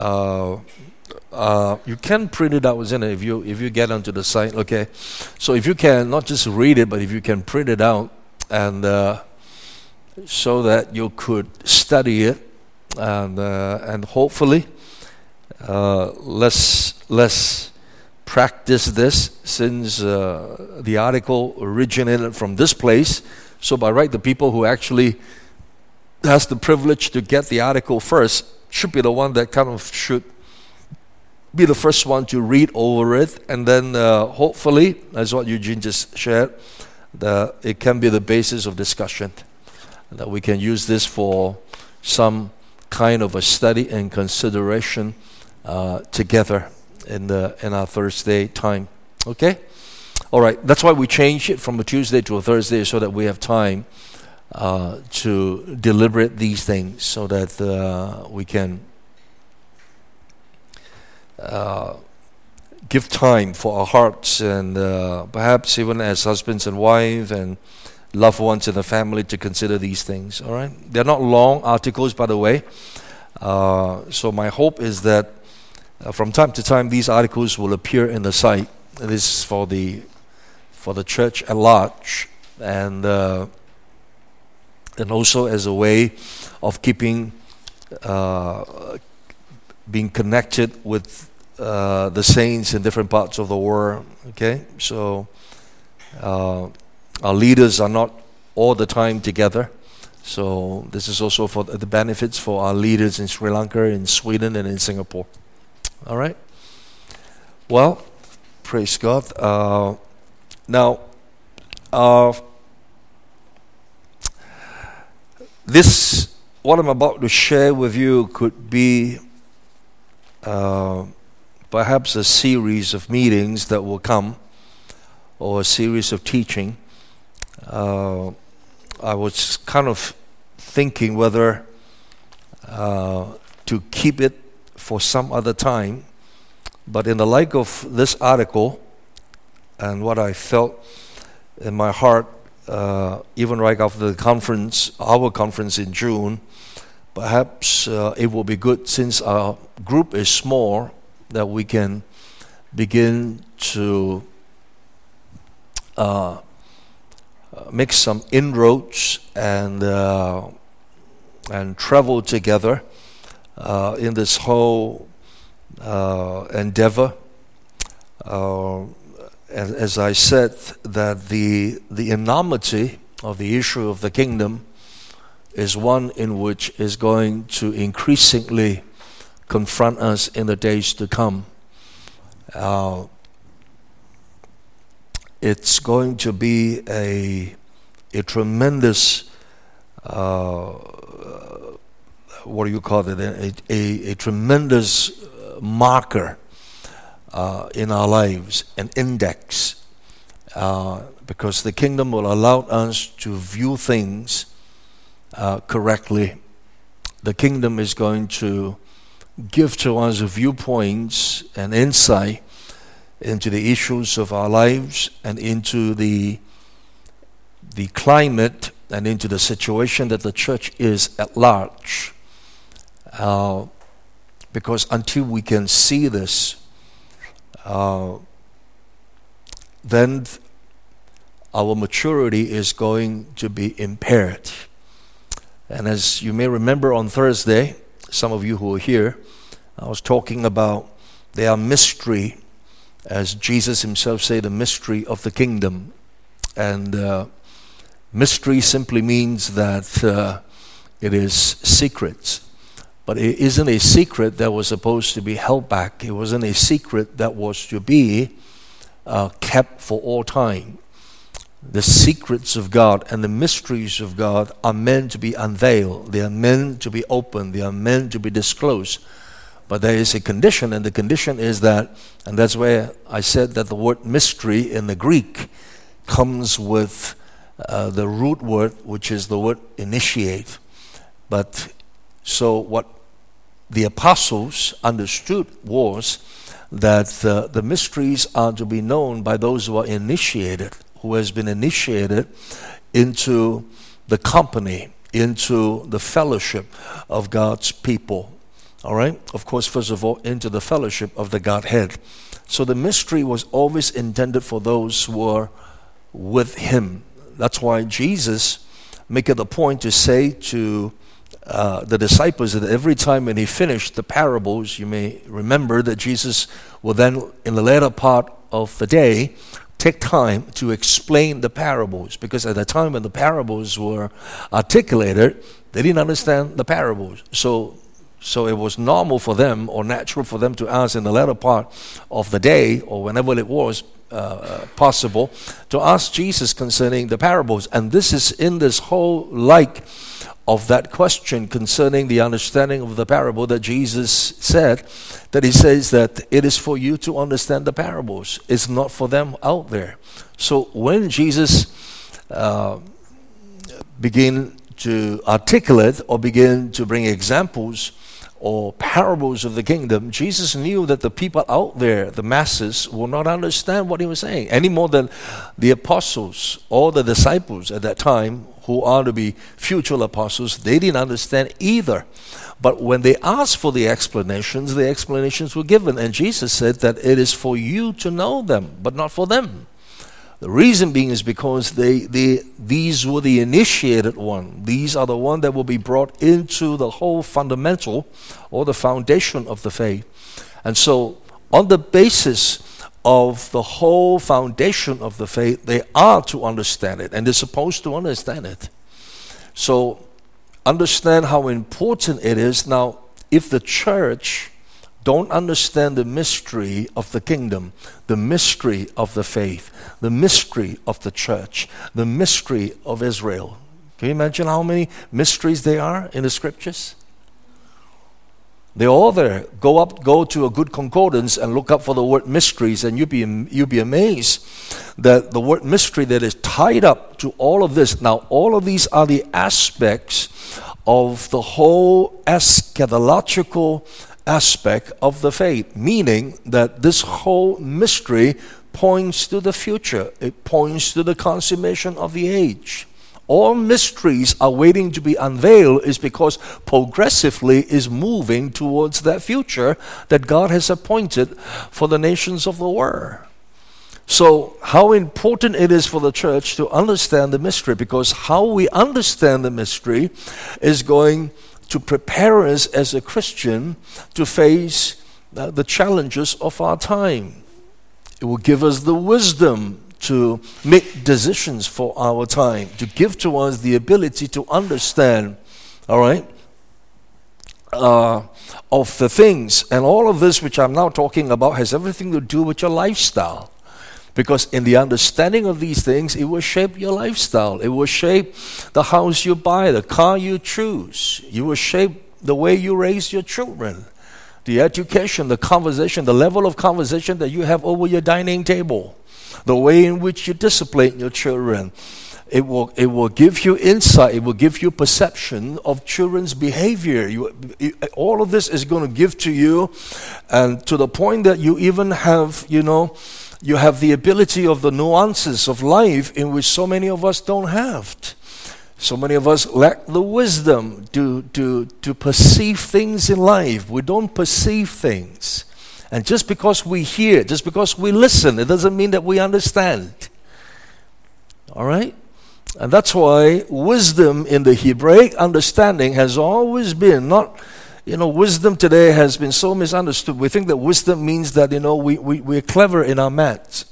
you can print it out, isn't it? If you get onto the site, okay. So if you can not just read it, but if you can print it out, and so that you could study it, and hopefully let's practice this, since the article originated from this place. So by right, the people who actually has the privilege to get the article first should be the one that kind of should be the first one to read over it, and then hopefully, as what Eugene just shared, it can be the basis of discussion, that we can use this for some kind of a study and consideration together in our Thursday time. Okay? All right. That's why we changed it from a Tuesday to a Thursday, so that we have time to deliberate these things, so that we can give time for our hearts, and perhaps even as husbands and wives and loved ones in the family, to consider these things. All right? They're not long articles, by the way. So my hope is that from time to time these articles will appear in the site. This is for the church at large, and also as a way of keeping being connected with the saints in different parts of the world. Okay, so our leaders are not all the time together, so this is also for the benefits for our leaders in Sri Lanka, in Sweden, and in Singapore. All right. Well, praise God. Now, this, what I'm about to share with you, could be perhaps a series of meetings that will come, or a series of teaching. I was kind of thinking whether to keep it for some other time, but in the light of this article and what I felt in my heart, even right after the conference, our conference in June, perhaps it will be good, since our group is small, that we can begin to make some inroads and travel together in this whole endeavor. As I said, that the enormity of the issue of the kingdom is one in which is going to increasingly confront us in the days to come. It's going to be a tremendous, what do you call it? A tremendous marker in our lives, an index, because the kingdom will allow us to view things correctly. The kingdom is going to give to us viewpoints and insight into the issues of our lives, and into the climate, and into the situation that the church is at large. Because until we can see this, then our maturity is going to be impaired. And as you may remember, on Thursday, some of you who were here, I was talking about their mystery, as Jesus himself said, the mystery of the kingdom. And mystery simply means that it is secret. But it isn't a secret that was supposed to be held back. It wasn't a secret that was to be kept for all time. The secrets of God and the mysteries of God are meant to be unveiled. They are meant to be opened. They are meant to be disclosed. But there is a condition, and the condition is that, and that's where I said that the word mystery in the Greek comes with the root word, which is the word initiate. But so what the apostles understood was that the mysteries are to be known by those who are initiated, who has been initiated into the company, into the fellowship of God's people. All right? Of course, first of all, into the fellowship of the Godhead. So the mystery was always intended for those who were with him. That's why Jesus make it a point to say to the disciples that every time when he finished the parables, you may remember that Jesus will then, in the latter part of the day, take time to explain the parables, because at the time when the parables were articulated, they didn't understand the parables. So it was normal for them, or natural for them, to ask in the latter part of the day, or whenever it was possible, to ask Jesus concerning the parables. And this is in this whole light of that question concerning the understanding of the parable that Jesus said, that he says that it is for you to understand the parables. It's not for them out there. So when Jesus began to articulate or begin to bring examples or parables of the kingdom, Jesus knew that the people out there, the masses, will not understand what he was saying any more than the apostles or the disciples at that time, who are to be future apostles. They didn't understand either. But when they asked for the explanations were given. And Jesus said that it is for you to know them, but not for them. The reason being is because these were the initiated one. These are the one that will be brought into the whole fundamental or the foundation of the faith. And so on the basis of the whole foundation of the faith, they are to understand it, and they're supposed to understand it. So understand how important it is. Now, if the church don't understand the mystery of the kingdom, the mystery of the faith, the mystery of the church, the mystery of Israel. Can you imagine how many mysteries there are in the scriptures? They're all there. Go to a good concordance and look up for the word mysteries, and you'll be amazed that the word mystery that is tied up to all of this. Now, all of these are the aspects of the whole eschatological aspect of the faith, meaning that this whole mystery points to the future. It points to the consummation of the age. All mysteries are waiting to be unveiled is because progressively is moving towards that future that God has appointed for the nations of the world. So how important it is for the church to understand the mystery, because how we understand the mystery is going to prepare us as a Christian to face the challenges of our time. It will give us the wisdom to make decisions for our time, to give to us the ability to understand, all right, of the things. And all of this which I'm now talking about has everything to do with your lifestyle. Because in the understanding of these things, it will shape your lifestyle. It will shape the house you buy, the car you choose. It will shape the way you raise your children, the education, the conversation, the level of conversation that you have over your dining table, the way in which you discipline your children. It will give you insight. It will give you perception of children's behavior. All of this is going to give to you, and to the point that you even have, you have the ability of the nuances of life in which so many of us don't have. So many of us lack the wisdom to perceive things in life. We don't perceive things. And just because we hear, just because we listen, it doesn't mean that we understand. All right? And that's why wisdom in the Hebraic understanding has always been not... wisdom today has been so misunderstood. We think that wisdom means that, we're clever in our math,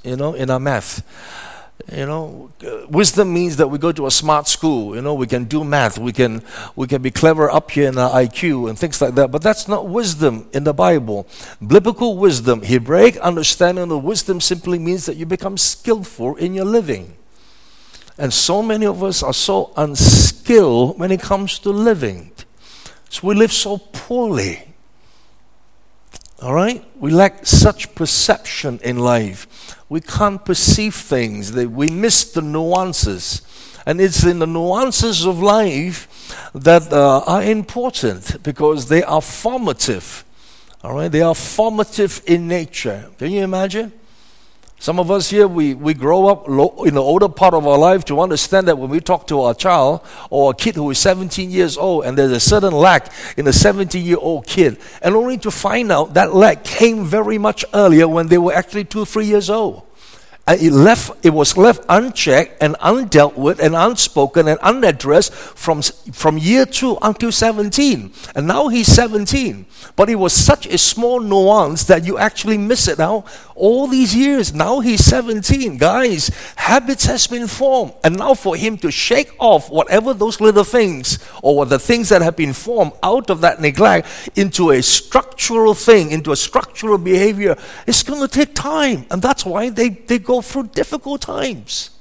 Wisdom means that we go to a smart school, we can do math, we can be clever up here in our IQ and things like that. But that's not wisdom in the Bible. Biblical wisdom, Hebraic understanding of wisdom simply means that you become skillful in your living. And so many of us are so unskilled when it comes to living. So we live so poorly. All right? We lack such perception in life. We can't perceive things. We miss the nuances. And it's in the nuances of life that are important, because they are formative. All right? They are formative in nature. Can you imagine? Some of us here, we grow up in the older part of our life to understand that when we talk to our child or a kid who is 17 years old and there's a certain lack in a 17-year-old kid, and only to find out that lack came very much earlier when they were actually 2-3 years old. And it was left unchecked and undealt with and unspoken and unaddressed from year 2 until 17. And now he's 17. But it was such a small nuance that you actually miss it now. All these years, now he's 17. Guys, habits has been formed. And now for him to shake off whatever those little things or the things that have been formed out of that neglect into a structural thing, into a structural behavior, it's going to take time. And that's why they go through difficult times.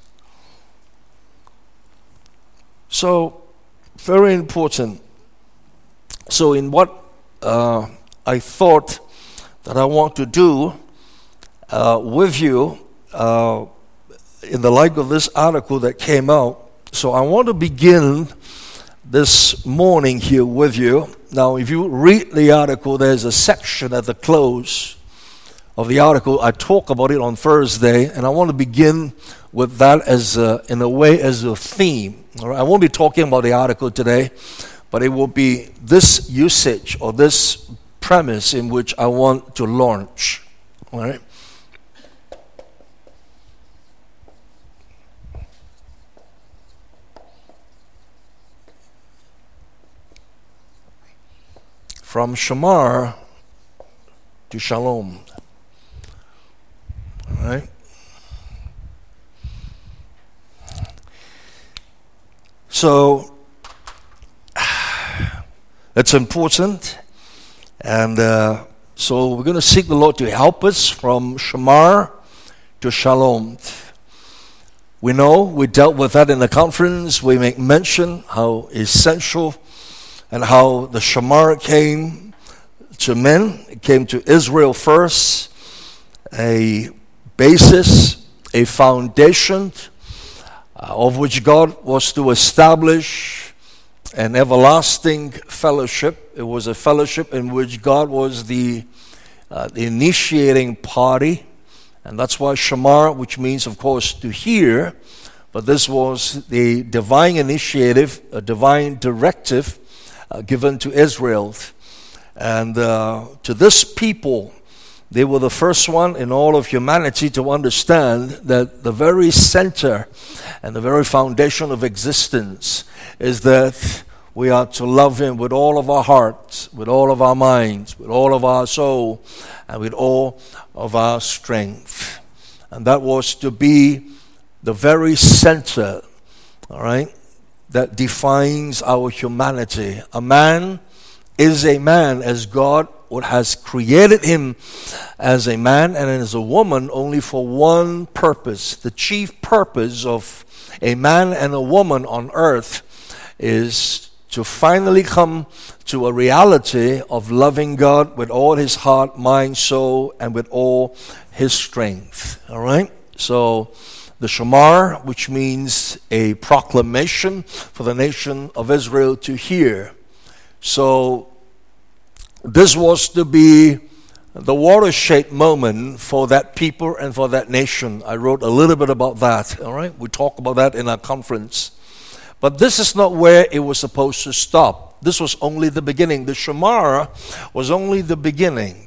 So, very important. So in what I thought that I want to do with you in the light of this article that came out. So I want to begin this morning here with you. Now, if you read the article, there's a section at the close of the article. I talk about it on Thursday, and I want to begin with that as in a way as a theme. All right? I won't be talking about the article today, but it will be this usage or this premise in which I want to launch. All right? From Shamar to Shalom. All right? So, it's important. And so we're going to seek the Lord to help us from Shamar to Shalom. We know, we dealt with that in the conference. We make mention how essential and how the Shamar came to men. It came to Israel first. A basis, a foundation of which God was to establish an everlasting fellowship. It was a fellowship in which God was the initiating party. And that's why Shamar, which means, of course, to hear. But this was the divine initiative, a divine directive given to Israel. And to this people, they were the first one in all of humanity to understand that the very center and the very foundation of existence is that we are to love Him with all of our hearts, with all of our minds, with all of our soul, and with all of our strength. And that was to be the very center, all right, that defines our humanity. A man is a man as God has created him as a man and as a woman only for one purpose. The chief purpose of a man and a woman on earth is to finally come to a reality of loving God with all his heart, mind, soul, and with all his strength. All right? So the Shamar, which means a proclamation for the nation of Israel to hear. So this was to be the watershed moment for that people and for that nation. I wrote a little bit about that, all right? We talked about that in our conference. But this is not where it was supposed to stop. This was only the beginning. The Shamar was only the beginning.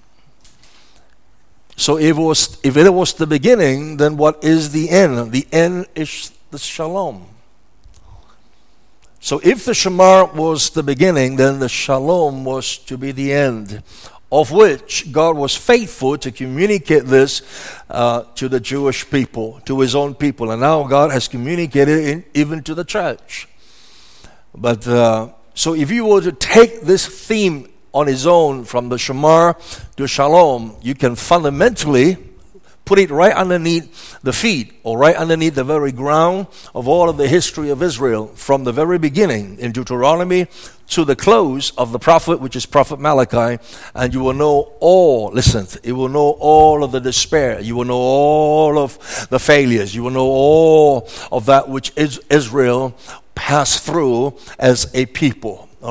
So if it was the beginning, then what is the end? The end is the Shalom. So if the Shamar was the beginning, then the Shalom was to be the end, of which God was faithful to communicate this to the Jewish people, to his own people. And now God has communicated it even to the church. But so if you were to take this theme on its own from the Shamar to Shalom, you can fundamentally put it right underneath the feet or right underneath the very ground of all of the history of Israel from the very beginning in Deuteronomy to the close of the prophet, which is Prophet Malachi, and you will know all, listen, you will know all of the despair, you will know all of the failures, you will know all of that which Israel passed through as a people, all right?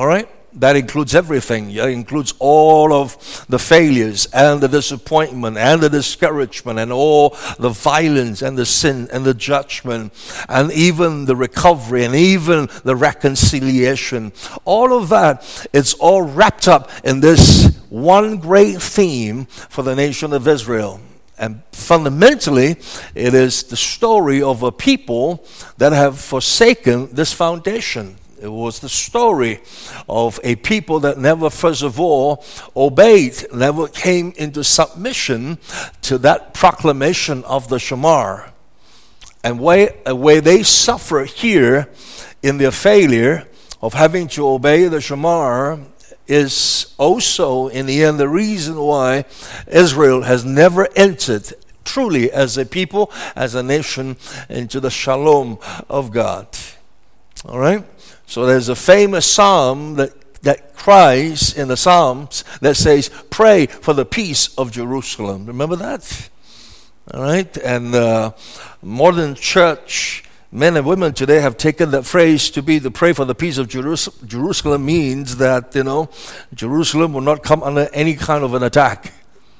That includes everything. It includes all of the failures and the disappointment and the discouragement and all the violence and the sin and the judgment and even the recovery and even the reconciliation. All of that, it's all wrapped up in this one great theme for the nation of Israel. And fundamentally, it is the story of a people that have forsaken this foundation. It was the story of a people that never, first of all, obeyed, never came into submission to that proclamation of the Shamar. And where they suffer here in their failure of having to obey the Shamar is also, in the end, the reason why Israel has never entered truly as a people, as a nation, into the shalom of God. All right? So there's a famous psalm that cries in the Psalms that says, pray for the peace of Jerusalem. Remember that? All right? And modern church men and women today have taken that phrase to be the pray for the peace of Jerusalem means that, Jerusalem will not come under any kind of an attack.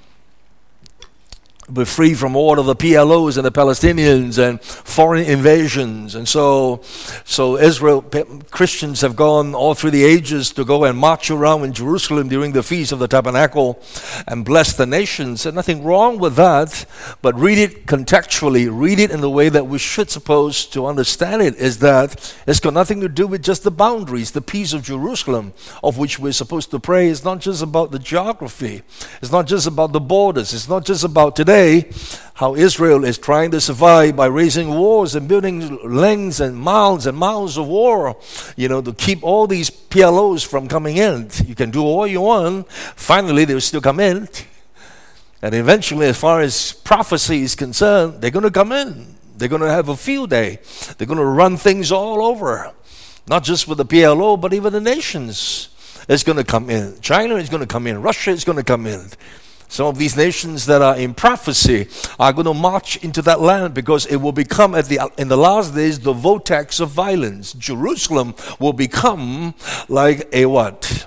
Be free from all of the PLOs and the Palestinians and foreign invasions. And so Israel, Christians have gone all through the ages to go and march around in Jerusalem during the Feast of the Tabernacle and bless the nations. And nothing wrong with that, but read it contextually, read it in the way that we should suppose to understand it, is that it's got nothing to do with just the boundaries. The peace of Jerusalem, of which we're supposed to pray, is not just about the geography. It's not just about the borders. It's not just about today how Israel is trying to survive by raising walls and building lengths and miles of war, to keep all these PLOs from coming in. You can do all you want. Finally, they'll still come in. And eventually, as far as prophecy is concerned, they're going to come in. They're going to have a field day. They're going to run things all over. Not just with the PLO, but even the nations is going to come in. China is going to come in. Russia is going to come in. Some of these nations that are in prophecy are going to march into that land because it will become, in the last days, the vortex of violence. Jerusalem will become like a what?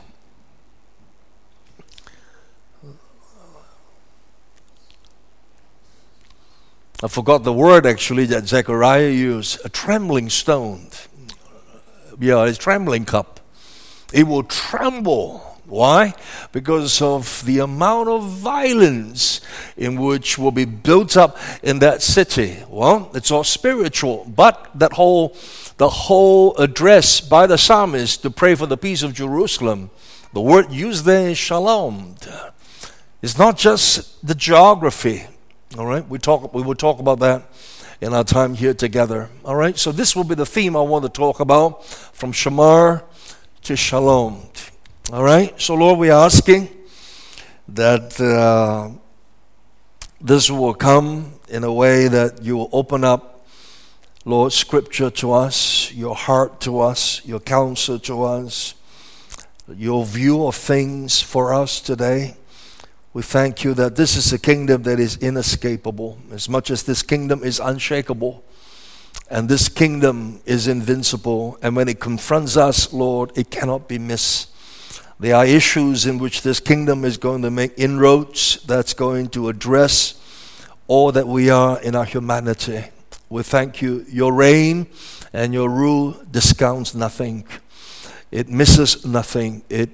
I forgot the word actually that Zechariah used. A trembling stone. Yeah, a trembling cup. It will tremble. Why? Because of the amount of violence in which will be built up in that city. Well, it's all spiritual, but the whole address by the psalmist to pray for the peace of Jerusalem, the word used there is shalom. It's not just the geography. All right, we will talk about that in our time here together. All right, so this will be the theme I want to talk about, from Shamar to Shalom. All right, so Lord, we are asking that this will come in a way that you will open up, Lord, Scripture to us, your heart to us, your counsel to us, your view of things for us today. We thank you that this is a kingdom that is inescapable, as much as this kingdom is unshakable, and this kingdom is invincible, and when it confronts us, Lord, it cannot be missed. There are issues in which this kingdom is going to make inroads that's going to address all that we are in our humanity. We thank you. Your reign and your rule discounts nothing. It misses nothing. It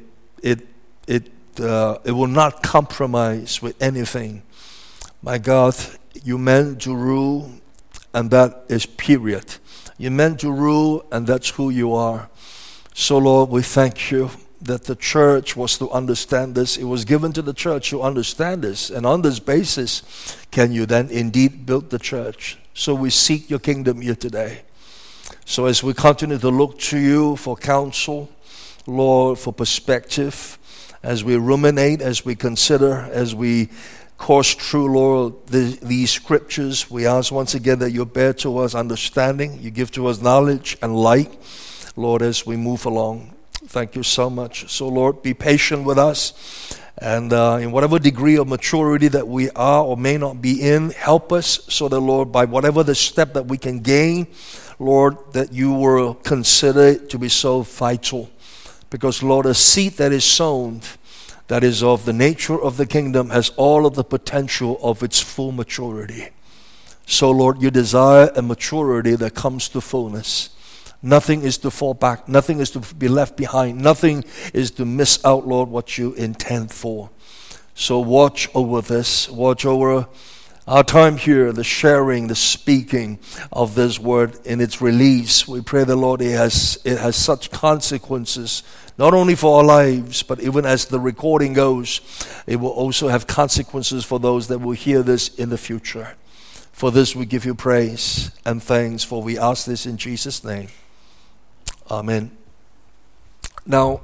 will not compromise with anything. My God, you meant to rule, and that is period. You meant to rule, and that's who you are. So, Lord, we thank you that the church was to understand this. It was given to the church to understand this. And on this basis, can you then indeed build the church? So we seek your kingdom here today. So as we continue to look to you for counsel, Lord, for perspective, as we ruminate, as we consider, as we course through, Lord, these scriptures, we ask once again that you bear to us understanding, you give to us knowledge and light, Lord, as we move along. Thank you so much. So, Lord, be patient with us. And in whatever degree of maturity that we are or may not be in, help us so that, Lord, by whatever the step that we can gain, Lord, that you will consider it to be so vital Because, Lord, a seed that is sown, that is of the nature of the kingdom, has all of the potential of its full maturity. So, Lord, you desire a maturity that comes to fullness. Nothing is to fall back. Nothing is to be left behind. Nothing is to miss out, Lord, what you intend for. So watch over this. Watch over our time here, the sharing, the speaking of this word in its release. We pray the Lord, it has such consequences, not only for our lives, but even as the recording goes, it will also have consequences for those that will hear this in the future. For this we give you praise and thanks, for we ask this in Jesus' name. Amen. Now,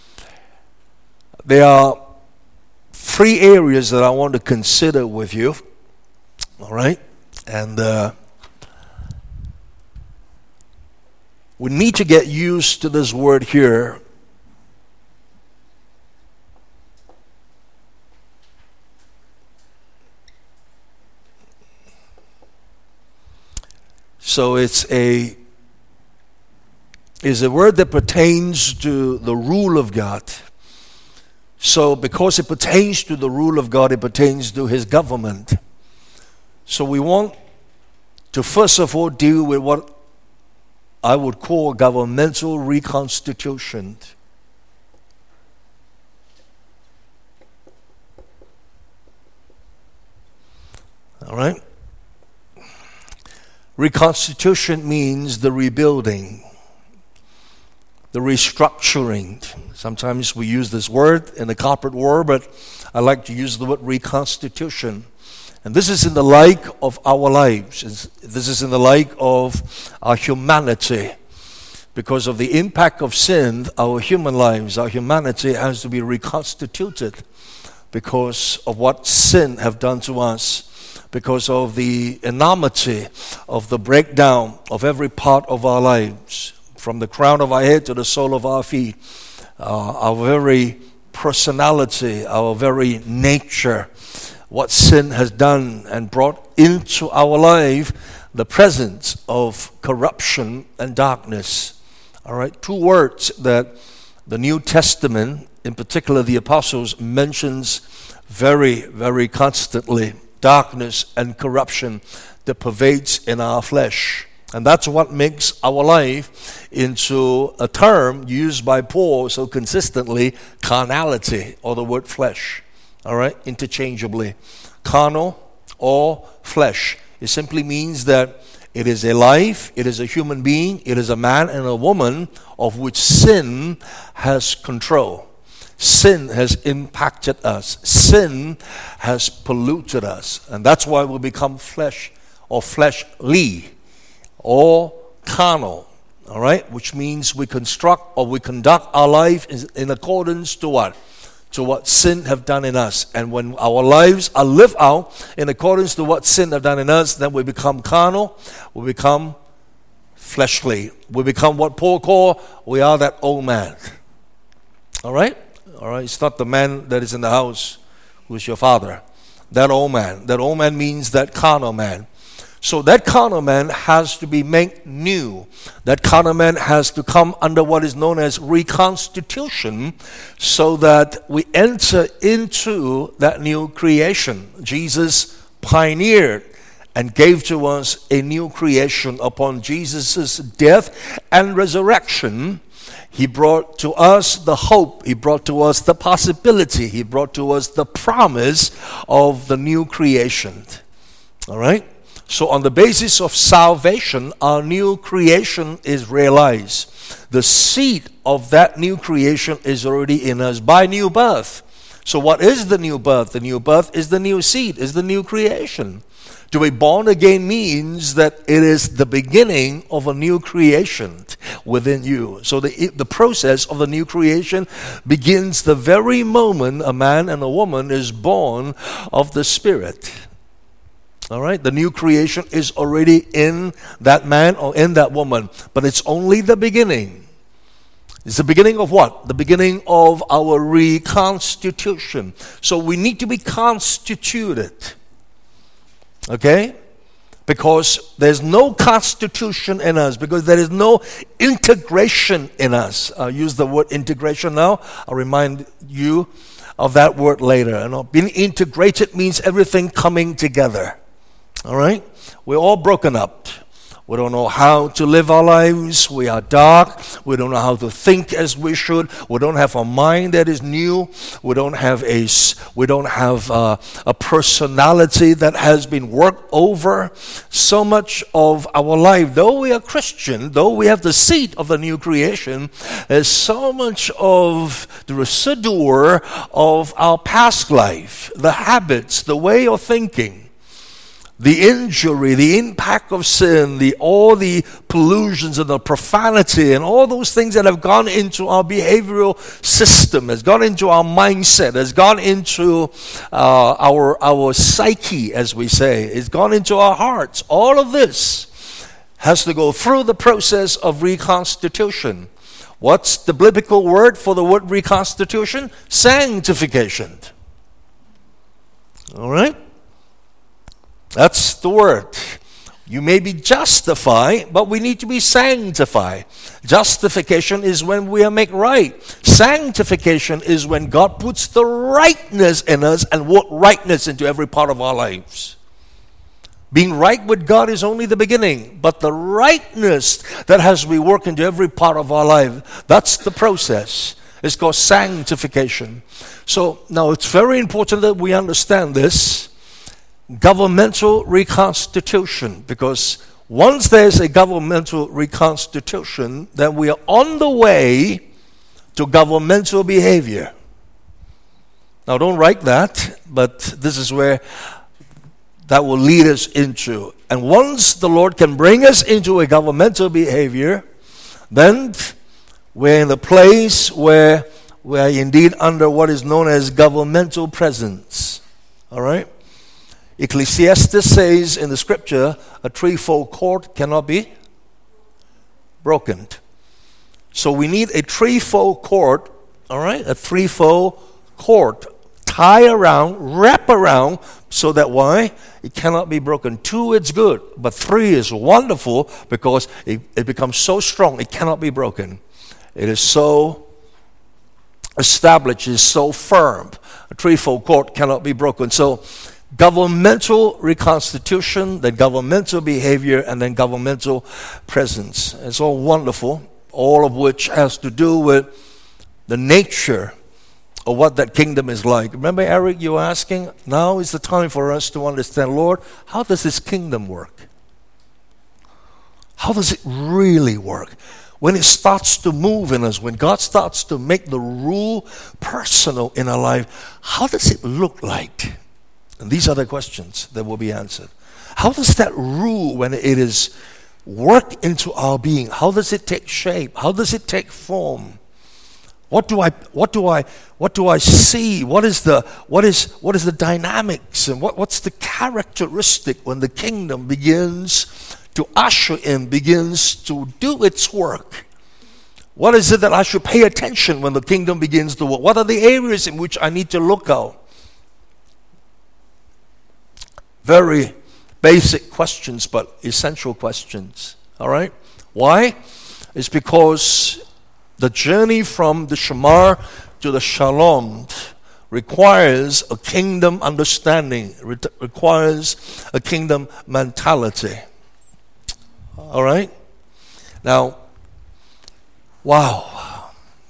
there are 3 areas that I want to consider with you. All right? And we need to get used to this word here. So it's a word that pertains to the rule of God. So because it pertains to the rule of God, it pertains to His government. So we want to first of all deal with what I would call governmental reconstitution. All right? Reconstitution means the rebuilding, the restructuring. Sometimes we use this word in the corporate world, but I like to use the word reconstitution. And this is in the like of our lives. This is in the like of our humanity. Because of the impact of sin, our human lives, our humanity has to be reconstituted because of what sin have done to us. Because of the enormity of the breakdown of every part of our lives, from the crown of our head to the sole of our feet, our very personality, our very nature, what sin has done and brought into our life, the presence of corruption and darkness. All right, 2 words that the New Testament, in particular the apostles, mentions very, very constantly. Darkness and corruption that pervades in our flesh. And that's what makes our life into a term used by Paul so consistently, carnality, or the word flesh. All right, interchangeably. Carnal or flesh. It simply means that it is a life, it is a human being, it is a man and a woman of which sin has control. Sin has impacted us. Sin has polluted us. And that's why we become flesh or fleshly or carnal. All right? Which means we construct or we conduct our life in accordance to what? To what sin have done in us. And when our lives are lived out in accordance to what sin have done in us, then we become carnal, we become fleshly. We become what Paul called, we are that old man. All right? All right, it's not the man that is in the house who is your father. That old man. That old man means that carnal man. So that carnal man has to be made new. That carnal man has to come under what is known as reconstitution so that we enter into that new creation. Jesus pioneered and gave to us a new creation upon Jesus' death and resurrection. He brought to us the hope. He brought to us the possibility. He brought to us the promise of the new creation. All right? So on the basis of salvation, our new creation is realized. The seed of that new creation is already in us by new birth. So what is the new birth? The new birth is the new seed, is the new creation. To be born again means that it is the beginning of a new creation within you. So the process of the new creation begins the very moment a man and a woman is born of the Spirit. All right? The new creation is already in that man or in that woman, but it's only the beginning. It's the beginning of what? The beginning of our reconstitution. So we need to be constituted. Okay? Because there's no constitution in us, because there is no integration in us. I'll use the word integration now. I'll remind you of that word later. Being integrated means everything coming together. All right? We're all broken up. We don't know how to live our lives. We are dark. We don't know how to think as we should. We don't have a mind that is new. We don't have a personality that has been worked over. So much of our life, though we are Christian, though we have the seed of the new creation, there's so much of the residue of our past life, the habits, the way of thinking, the injury, the impact of sin, all the pollutions and the profanity and all those things that have gone into our behavioral system, has gone into our mindset, has gone into our psyche, as we say, it's gone into our hearts. All of this has to go through the process of reconstitution. What's the biblical word for the word reconstitution? Sanctification. All right? That's the word. You may be justified, but we need to be sanctified. Justification is when we are made right. Sanctification is when God puts the rightness in us and work rightness into every part of our lives. Being right with God is only the beginning, but the rightness that has to be worked into every part of our life, that's the process. It's called sanctification. So now it's very important that we understand this. Governmental reconstitution, because once there's a governmental reconstitution, then we are on the way to governmental behavior. Now don't write that, but this is where that will lead us into. And once the Lord can bring us into a governmental behavior, then we're in the place where we are indeed under what is known as governmental presence. All right? Ecclesiastes says in the scripture, a threefold cord cannot be broken. So we need a threefold cord, all right? A threefold cord. Tie around, wrap around, so that why? It cannot be broken. 2, it's good, but 3 is wonderful because it becomes so strong, it cannot be broken. It is so established, it is so firm. A threefold cord cannot be broken. So governmental reconstitution, then governmental behavior, and then governmental presence. It's all wonderful, all of which has to do with the nature of what that kingdom is like. Remember, Eric, you were asking, now is the time for us to understand, Lord, how does this kingdom work? How does it really work? When it starts to move in us, when God starts to make the rule personal in our life, how does it look like? And these are the questions that will be answered. How does that rule, when it is worked into our being, how does it take shape? How does it take form? What do I see? What is the dynamics, and what's the characteristic when the kingdom begins to usher in, begins to do its work? What is it that I should pay attention when the kingdom begins to work? What are the areas in which I need to look out? Very basic questions, but essential questions. All right? Why? It's because the journey from the Shamar to the Shalom requires a kingdom understanding, requires a kingdom mentality. All right? Now, wow.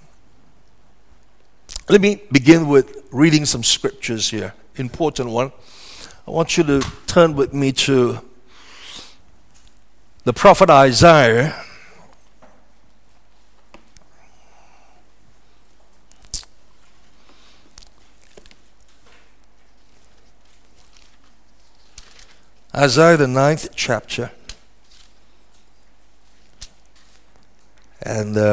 Let me begin with reading some scriptures here. Important one. I want you to turn with me to the prophet Isaiah. Isaiah, the 9th chapter. And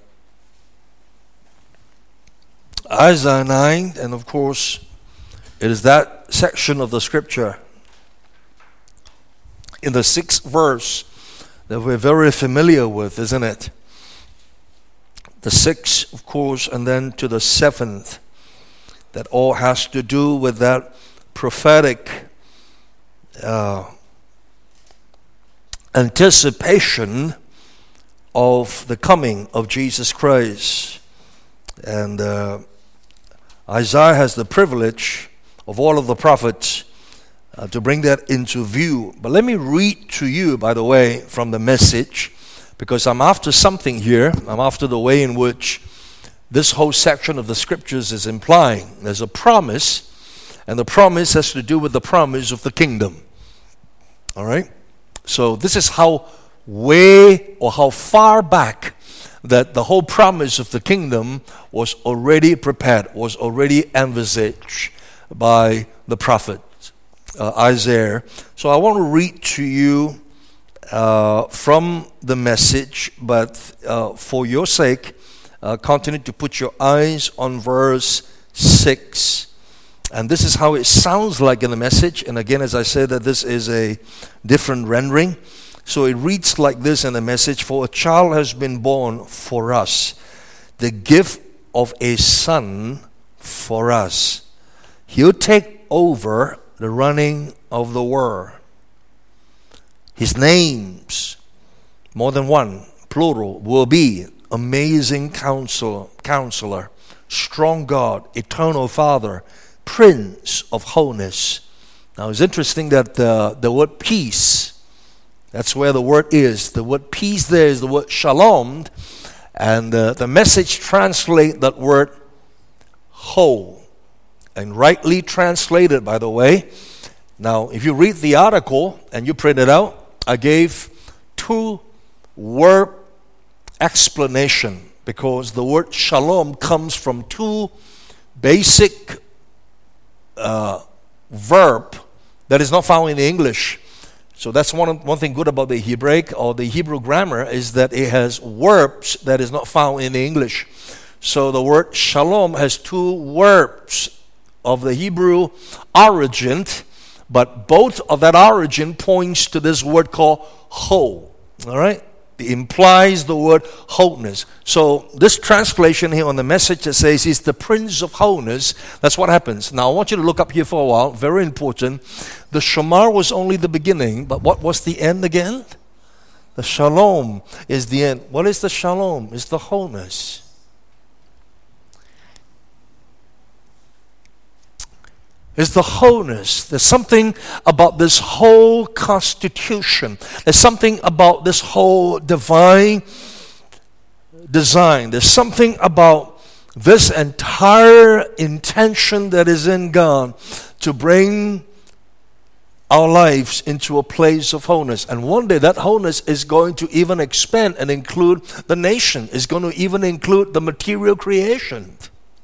Isaiah 9, and of course, it is that section of the scripture in the 6th verse that we're very familiar with, isn't it? The 6th, of course, and then to the 7th. That all has to do with that prophetic anticipation of the coming of Jesus Christ. And Isaiah has the privilege of all of the prophets to bring that into view. But let me read to you, by the way, from the Message, because I'm after something here. I'm after the way in which this whole section of the Scriptures is implying. There's a promise, and the promise has to do with the promise of the kingdom. All right? So this is how far back that the whole promise of the kingdom was already prepared, was already envisaged by the prophet Isaiah. So I want to read to you from the Message, but for your sake, continue to put your eyes on verse 6. And this is how it sounds like in the Message. And again, as I said, that this is a different rendering. So it reads like this in the Message: "For a child has been born for us, the gift of a son for us. He'll take over the running of the world. His names, more than one, plural, will be Amazing Counselor, Strong God, Eternal Father, Prince of Wholeness." Now it's interesting that the word peace, that's where the word is. The word peace there is the word shalom, and the Message translate that word whole, and rightly translated, by the way. Now, if you read the article and you print it out, I gave 2 word explanation, because the word shalom comes from 2 basic verb that is not found in the English. So that's one thing good about the Hebraic or the Hebrew grammar, is that it has verbs that is not found in the English. So the word shalom has 2 verbs of the Hebrew origin, but both of that origin points to this word called whole. All right? It implies the word wholeness. So this translation here on the Message that says he's the Prince of Wholeness, that's what happens. Now I want you to look up here for a while, very important. The Shamar was only the beginning, but what was the end again? The Shalom is the end. What is the Shalom? It's the wholeness. It's the wholeness. There's something about this whole constitution. There's something about this whole divine design. There's something about this entire intention that is in God to bring our lives into a place of wholeness. And one day that wholeness is going to even expand and include the nation. It's going to even include the material creation.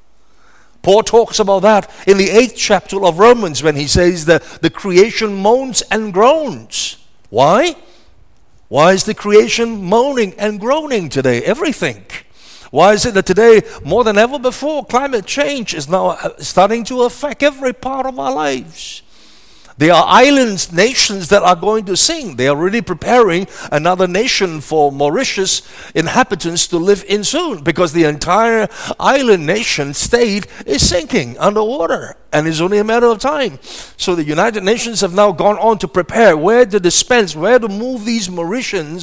Paul talks about that in the 8th chapter of Romans when he says that the creation moans and groans. Why? Why is the creation moaning and groaning today? Everything. Why is it that today, more than ever before, climate change is now starting to affect every part of our lives? There are islands, nations that are going to sink. They are really preparing another nation for Mauritius inhabitants to live in soon, because the entire island nation state is sinking underwater, and it's only a matter of time. So the United Nations have now gone on to prepare where to dispense, where to move these Mauritians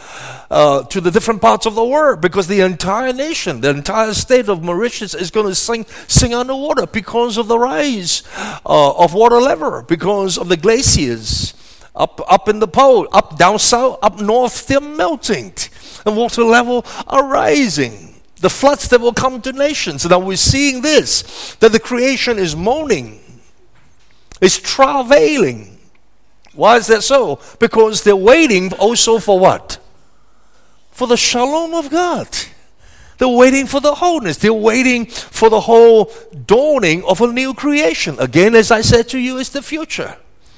to the different parts of the world, because the entire nation, the entire state of Mauritius is going to sink underwater because of the rise of water level, because of the glaciers up in the pole, up down south, up north, they're melting. The water level are rising. The floods that will come to nations. Now we're seeing this, that the creation is moaning, is travailing. Why is that so? Because they're waiting also for what? For the shalom of God. They're waiting for the wholeness. They're waiting for the whole dawning of a new creation. Again, as I said to you, it's the future.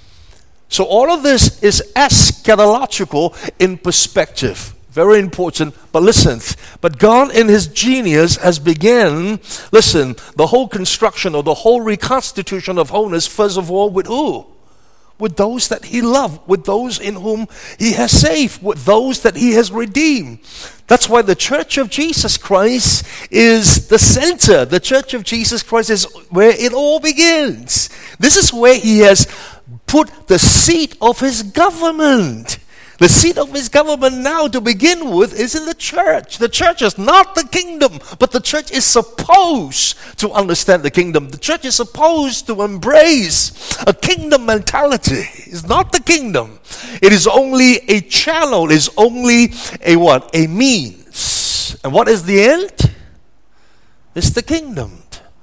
So all of this is eschatological in perspective. Very important. But listen, but God in His genius has begun, the whole construction or the whole reconstitution of wholeness, first of all, with who? With those that He loved, with those in whom He has saved, with those that He has redeemed. That's why the Church of Jesus Christ is the center. The Church of Jesus Christ is where it all begins. This is where He has put the seat of His government. The seat of his government now, to begin with, is in the church. The church is not the kingdom, but the church is supposed to understand the kingdom. The church is supposed to embrace a kingdom mentality. It's not the kingdom. It is only a channel. It is only a what? A means. And what is the end? It's the kingdom.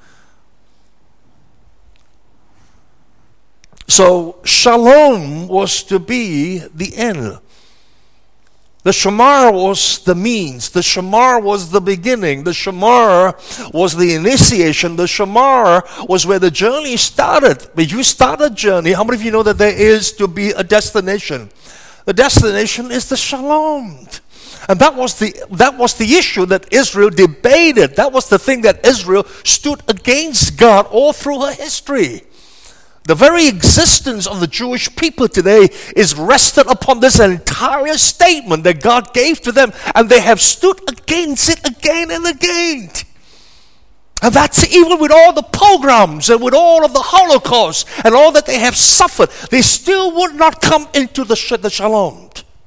So, shalom was to be the end. The shamar was the means. The shamar was the beginning. The shamar was the initiation. The shamar was where the journey started. When you start a journey, how many of you know that there is to be a destination? The destination is the shalom. And that was the issue that Israel debated. That was the thing that Israel stood against God all through her history. The very existence of the Jewish people today is rested upon this entire statement that God gave to them, and they have stood against it again and again. And that's even with all the pogroms and with all of the Holocaust and all that they have suffered, they still would not come into the shalom.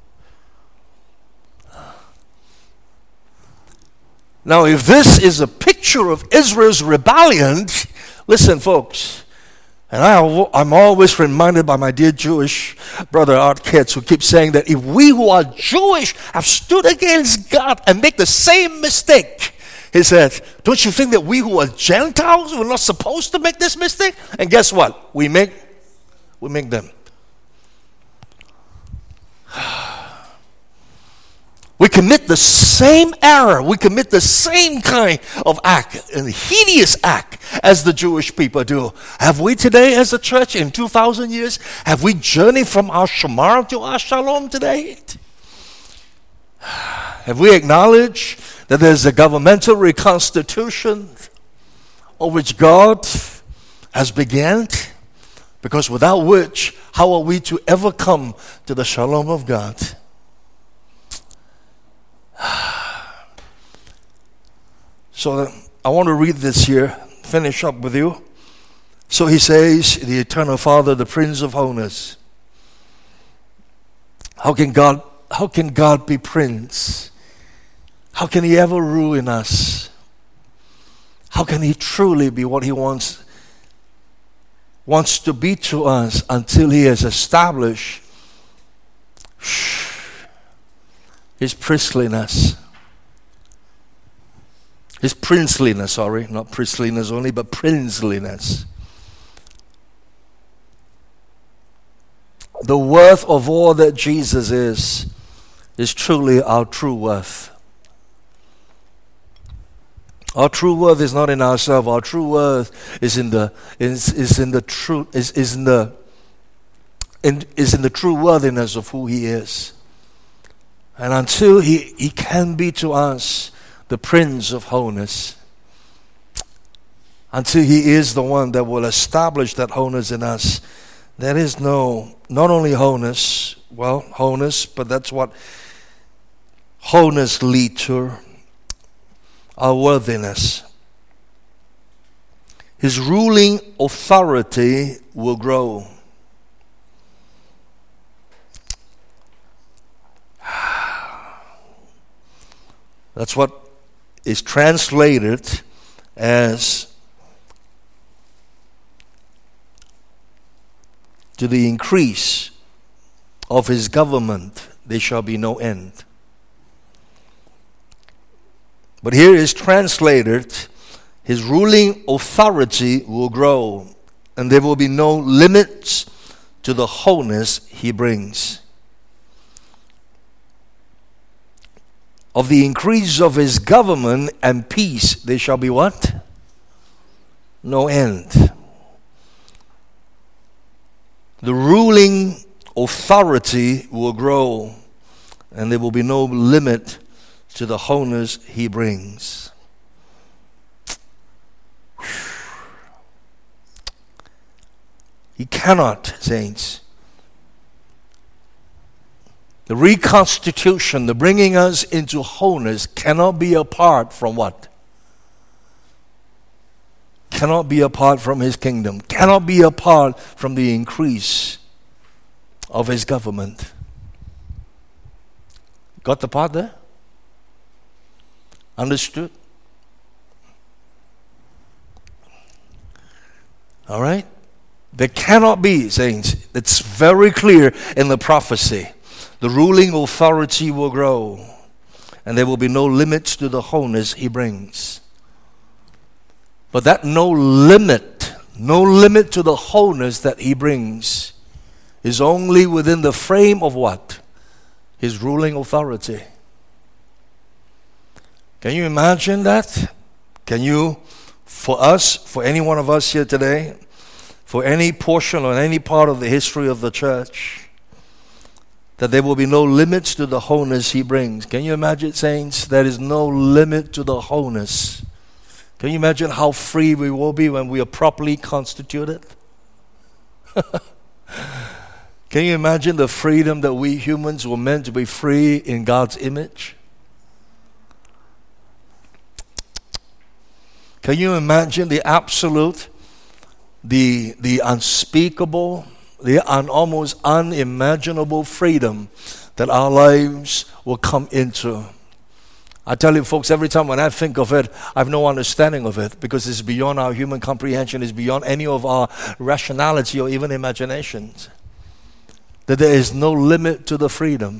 Now, if this is a picture of Israel's rebellion, listen, folks. And I'm always reminded by my dear Jewish brother Art Kitts, who keeps saying that if we who are Jewish have stood against God and make the same mistake, he said, don't you think that we who are Gentiles were not supposed to make this mistake? And guess what? We make them. We commit the same error. We commit the same kind of act, a hideous act, as the Jewish people do. Have we today as a church in 2,000 years, have we journeyed from our shamar to our shalom today? Have we acknowledged that there's a governmental reconstitution of which God has begun? Because without which, how are we to ever come to the shalom of God? So I want to read this here, finish up with you. So he says, the eternal Father, the Prince of Wholeness. How can God be Prince? How can he ever rule in us? How can he truly be what he wants to be to us until he has established his priestliness? His princeliness, sorry, not priestliness only, but princeliness. The worth of all that Jesus is truly our true worth. Our true worth is not in ourselves. Our true worth is in the true worthiness of who he is. And until he can be to us the Prince of Wholeness, until he is the one that will establish that wholeness in us, there is not only wholeness, but that's what wholeness leads to, our worthiness. His ruling authority will grow. That's what is translated as to the increase of his government there shall be no end. But here is translated, his ruling authority will grow, and there will be no limits to the wholeness he brings. Of the increase of his government and peace, there shall be what? No end. The ruling authority will grow, and there will be no limit to the wholeness he brings. He cannot, saints. The reconstitution, the bringing us into wholeness, cannot be apart from what? Cannot be apart from his kingdom. Cannot be apart from the increase of his government. Got the part there? Understood? All right? There cannot be, saints. It's very clear in the prophecy. The ruling authority will grow, and there will be no limits to the wholeness he brings. But that no limit to the wholeness that he brings is only within the frame of what? His ruling authority. Can you imagine that? Can you, for us, for any one of us here today, for any portion or any part of the history of the church, that there will be no limits to the wholeness he brings? Can you imagine, saints? There is no limit to the wholeness. Can you imagine how free we will be when we are properly constituted? Can you imagine the freedom that we humans were meant to be free in God's image? Can you imagine the absolute, the unspeakable, the almost unimaginable freedom that our lives will come into? I tell you folks, every time when I think of it, I have no understanding of it, because it's beyond our human comprehension, it's beyond any of our rationality or even imaginations. That there is no limit to the freedom.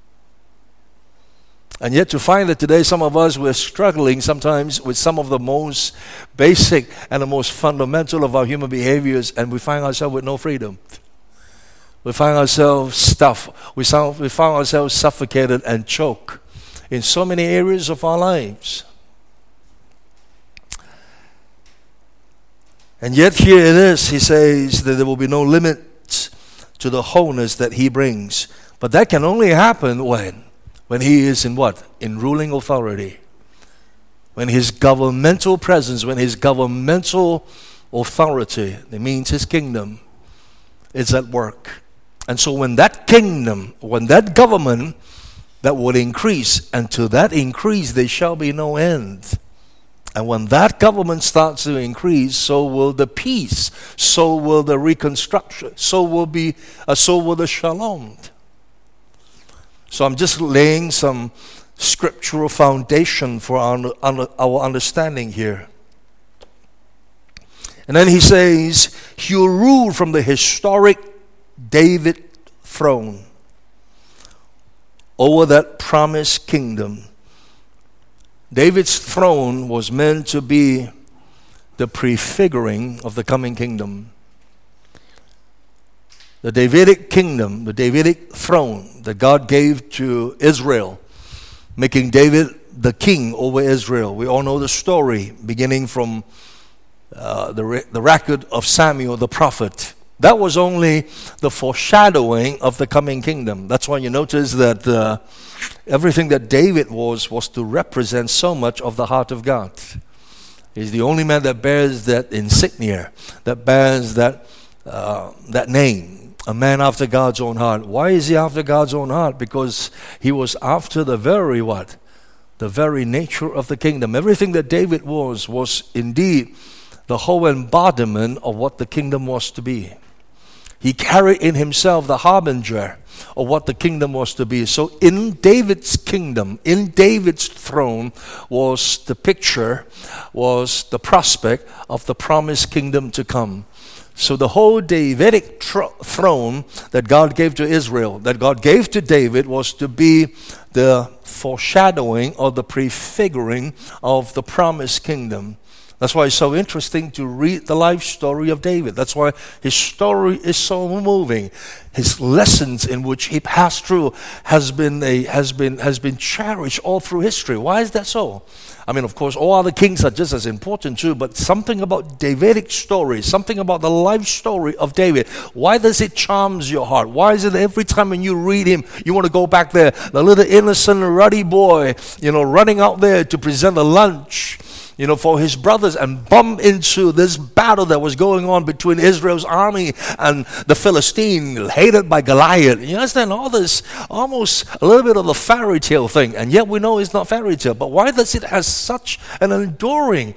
And yet to find that today some of us, we're struggling sometimes with some of the most basic and the most fundamental of our human behaviors, and we find ourselves with no freedom. We find ourselves stuffed. We find ourselves suffocated and choked in so many areas of our lives. And yet here it is, he says that there will be no limits to the wholeness that he brings. But that can only happen when he is in what? In ruling authority. When his governmental presence, when his governmental authority, it means his kingdom, is at work. And so when that kingdom, when that government that will increase, and to that increase there shall be no end. And when that government starts to increase, so will the peace, so will the reconstruction, so will the shalom. So I'm just laying some scriptural foundation for our understanding here. And then he says, he will rule from the historic David throne over that promised kingdom. David's throne was meant to be the prefiguring of the coming kingdom. The Davidic kingdom, the Davidic throne that God gave to Israel, making David the king over Israel. We all know the story, beginning from the record of Samuel the prophet. That was only the foreshadowing of the coming kingdom. That's why you notice that everything that David was to represent so much of the heart of God. He's the only man that bears that insignia, that bears that name, a man after God's own heart. Why is he after God's own heart? Because he was after the very what? The very nature of the kingdom. Everything that David was indeed the whole embodiment of what the kingdom was to be. He carried in himself the harbinger of what the kingdom was to be. So in David's kingdom, in David's throne, was the picture, was the prospect of the promised kingdom to come. So the whole Davidic throne that God gave to Israel, that God gave to David, was to be the foreshadowing or the prefiguring of the promised kingdom. That's why it's so interesting to read the life story of David. That's why his story is so moving. His lessons in which he passed through has been cherished all through history. Why is that so? I mean, of course, all other kings are just as important too, but something about Davidic story, something about the life story of David, why does it charms your heart? Why is it every time when you read him, you want to go back there, the little innocent, ruddy boy, running out there to present a lunch, for his brothers, and bump into this battle that was going on between Israel's army and the Philistine, hated by Goliath. You understand all this, almost a little bit of the fairy tale thing, and yet we know it's not fairy tale. But why does it have such an enduring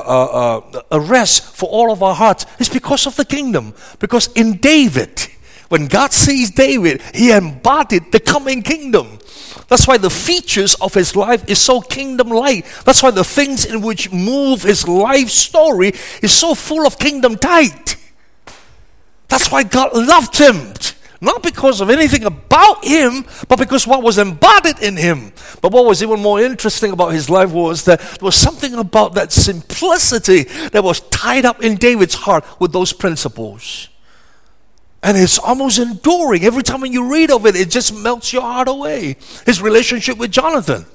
rest for all of our hearts? It's because of the kingdom. Because in David, When God sees David, he embodied the coming kingdom. That's why the features of his life is so kingdom-like. That's why the things in which move his life story is so full of kingdom tight. That's why God loved him. Not because of anything about him, but because what was embodied in him. But what was even more interesting about his life was that there was something about that simplicity that was tied up in David's heart with those principles. And it's almost enduring. Every time when you read of it, it just melts your heart away. His relationship with Jonathan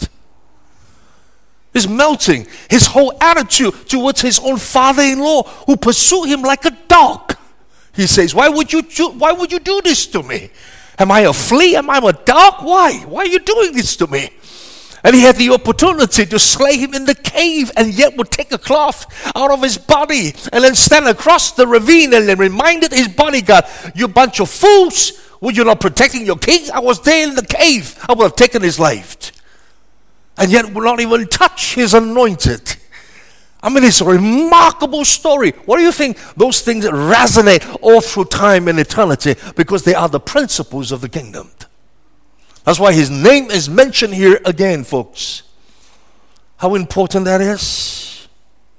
is melting. His whole attitude towards his own father-in-law, who pursued him like a dog. He says, why would you do this to me? Am I a flea? Am I a dog? Why? Why are you doing this to me? And he had the opportunity to slay him in the cave, and yet would take a cloth out of his body and then stand across the ravine and then reminded his bodyguard, you bunch of fools, were you not protecting your king? I was there in the cave. I would have taken his life. And yet would not even touch his anointed. I mean, it's a remarkable story. What do you think? Those things resonate all through time and eternity because they are the principles of the kingdom. That's why his name is mentioned here again, folks. How important that is.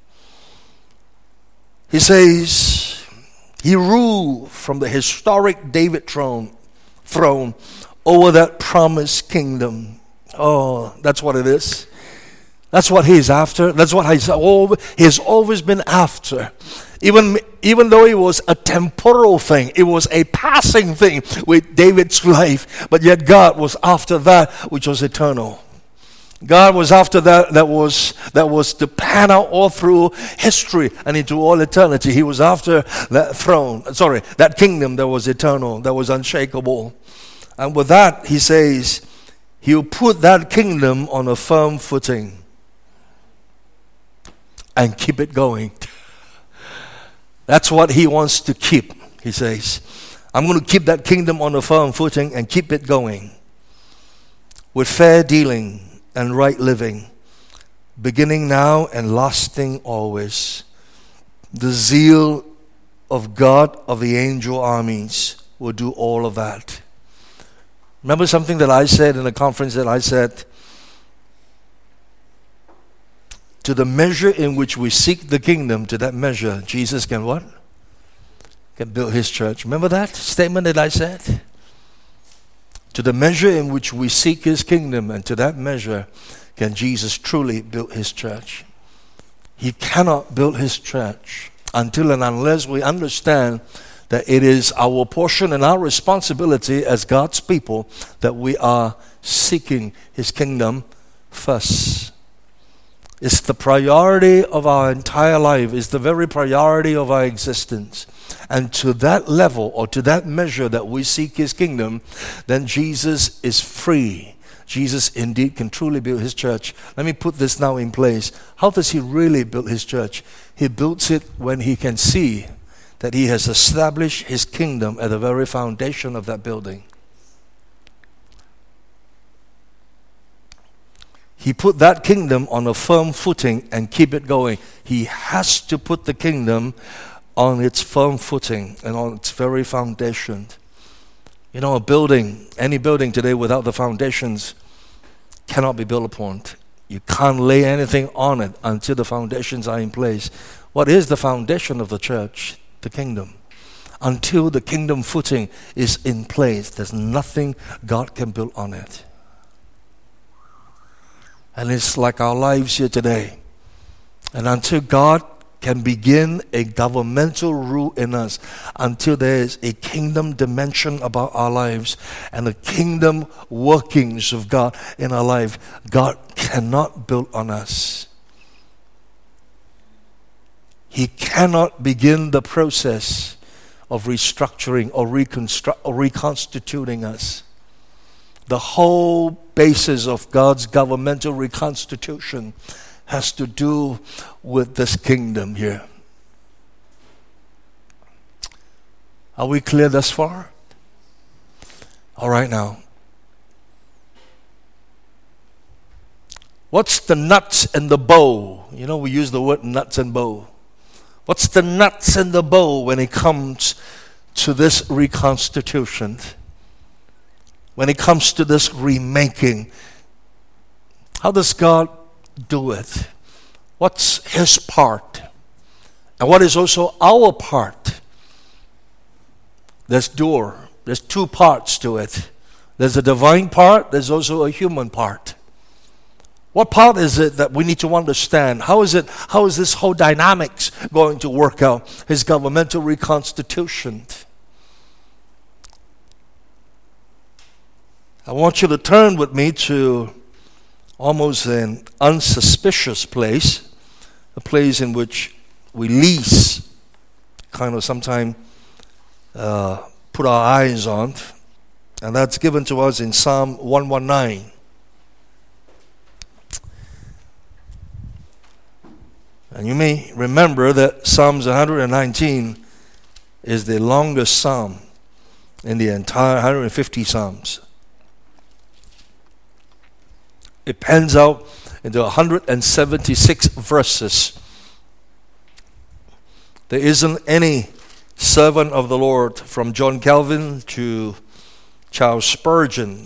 He says, he ruled from the historic David throne over that promised kingdom. Oh, that's what it is. That's what he's after. That's what he's always been after. Even though it was a temporal thing, it was a passing thing with David's life, but yet God was after that which was eternal. God was after that was to pan out all through history and into all eternity. He was after that kingdom that was eternal, that was unshakable. And with that, he says, he'll put that kingdom on a firm footing and keep it going. That's what he wants to keep, he says. I'm going to keep that kingdom on a firm footing and keep it going with fair dealing and right living, beginning now and lasting always. The zeal of God of the angel armies will do all of that. Remember something that I said in a conference that I said, to the measure in which we seek the kingdom, to that measure, Jesus can what? Can build his church. Remember that statement that I said? To the measure in which we seek his kingdom, and to that measure can Jesus truly build his church. He cannot build his church until and unless we understand that it is our portion and our responsibility as God's people that we are seeking his kingdom first. It's the priority of our entire life. It's the very priority of our existence. And to that level or to that measure that we seek his kingdom, then Jesus is free. Jesus indeed can truly build his church. Let me put this now in place. How does he really build his church? He builds it when he can see that he has established his kingdom at the very foundation of that building. He put that kingdom on a firm footing and keep it going. He has to put the kingdom on its firm footing and on its very foundation. You know, a building, any building today without the foundations cannot be built upon. You can't lay anything on it until the foundations are in place. What is the foundation of the church? The kingdom. Until the kingdom footing is in place, there's nothing God can build on it. And it's like our lives here today. And until God can begin a governmental rule in us, until there is a kingdom dimension about our lives and the kingdom workings of God in our life, God cannot build on us. He cannot begin the process of restructuring or reconstituting us. The whole basis of God's governmental reconstitution has to do with this kingdom here. Are we clear thus far? All right now. What's the nuts and the bow? You know, we use the word nuts and bow. What's the nuts and the bow when it comes to this reconstitution, when it comes to this remaking, how does God do it? What's His part? And what is also our part? There's two parts to it. There's a divine part, there's also a human part. What part is it that we need to understand? How is this whole dynamics going to work out? His governmental reconstitution. I want you to turn with me to almost an unsuspicious place, a place in which we least kind of sometimes put our eyes on, and that's given to us in Psalm 119. And you may remember that Psalms 119 is the longest psalm in the entire 150 psalms. It pans out into 176 verses. There isn't any servant of the Lord, from John Calvin to Charles Spurgeon,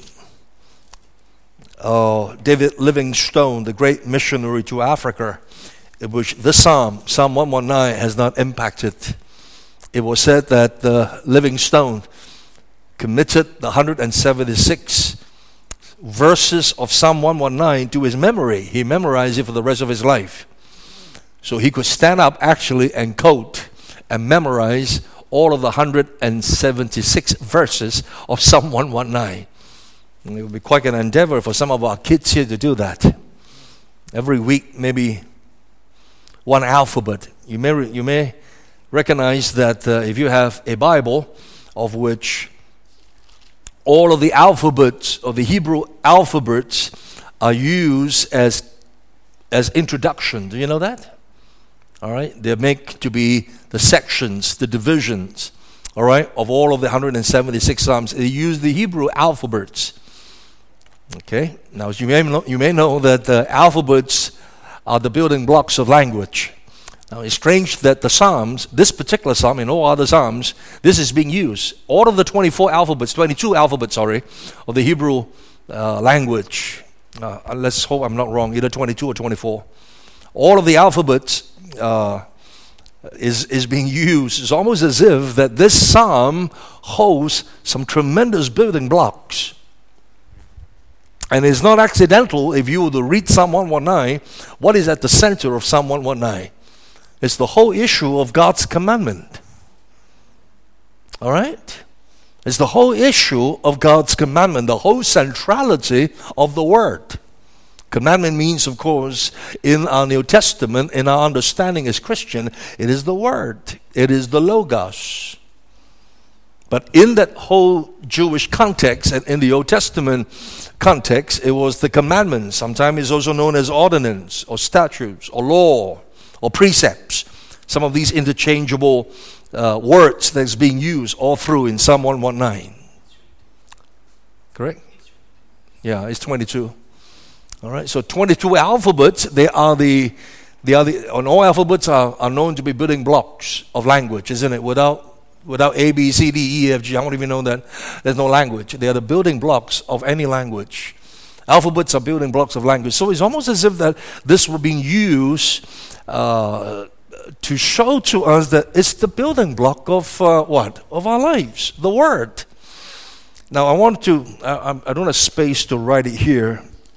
David Livingstone, the great missionary to Africa, in which this Psalm 119, has not impacted. It was said that Livingstone committed the 176 verses of Psalm 119 to his memory. He memorized it for the rest of his life. So he could stand up actually and quote and memorize all of the 176 verses of Psalm 119. And it would be quite an endeavor for some of our kids here to do that. Every week, maybe one alphabet. You may recognize that if you have a Bible of which all of the alphabets of the Hebrew alphabets are used as introduction. Do you know that? All right, they make to be the sections, the divisions, all right, of all of the 176 Psalms. They use the Hebrew alphabets. Okay, now as you may know that the alphabets are the building blocks of language. Now it's strange that the Psalms, this particular Psalm and all other Psalms, this is being used. All of the 22 alphabets, of the Hebrew language. Let's hope I'm not wrong, either 22 or 24. All of the alphabets is being used. It's almost as if that this psalm holds some tremendous building blocks. And it's not accidental if you were to read Psalm 119, what is at the center of Psalm 119? It's the whole issue of God's commandment. All right? It's the whole issue of God's commandment, the whole centrality of the Word. Commandment means, of course, in our New Testament, in our understanding as Christian, it is the Word. It is the Logos. But in that whole Jewish context and in the Old Testament context, it was the commandments. Sometimes it's also known as ordinance or statutes or law or precepts. Some of these interchangeable words that's being used all through in Psalm 119. Correct? Yeah, it's 22. All right, so 22 alphabets, and all alphabets are known to be building blocks of language, isn't it? Without A, B, C, D, E, F, G, I don't even know that there's no language. They are the building blocks of any language. Alphabets are building blocks of language. So it's almost as if that this were being used to show to us that it's the building block of what? Of our lives, the Word. Now I don't have space to write it here.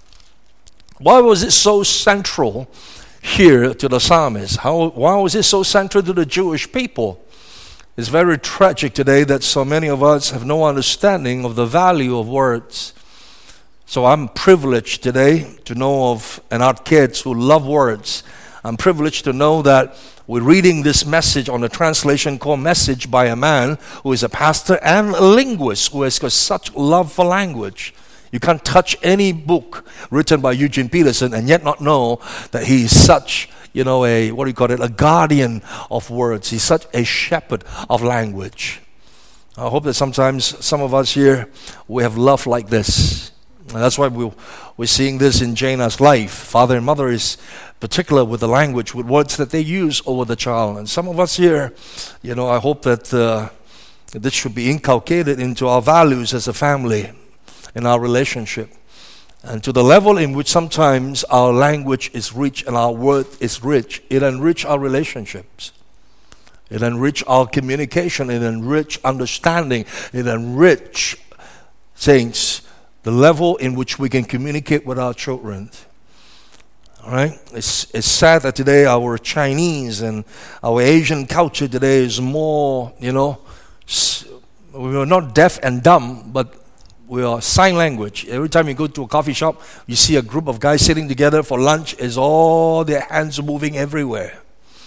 Why was it so central here to the psalmist? Why was it so central to the Jewish people? It's very tragic today that so many of us have no understanding of the value of words. So I'm privileged today to know of, and our kids who love words, I'm privileged to know that we're reading this message on a translation called Message by a man who is a pastor and a linguist who has got such love for language. You can't touch any book written by Eugene Peterson and yet not know that he is such, a guardian of words. He's such a shepherd of language. I hope that sometimes some of us here, we have love like this. And that's why we're seeing this in Jana's life. Father and mother is particular with the language, with words that they use over the child. And some of us here, I hope that This should be inculcated into our values as a family, in our relationship, and to the level in which sometimes our language is rich and our word is rich. It enriches our relationships. It enriches our communication. It enriches understanding. It enriches, saints, the level in which we can communicate with our children. All right? It's sad that today our Chinese and our Asian culture today is more, we are not deaf and dumb, but we are sign language. Every time you go to a coffee shop, you see a group of guys sitting together for lunch. It's all their hands moving everywhere.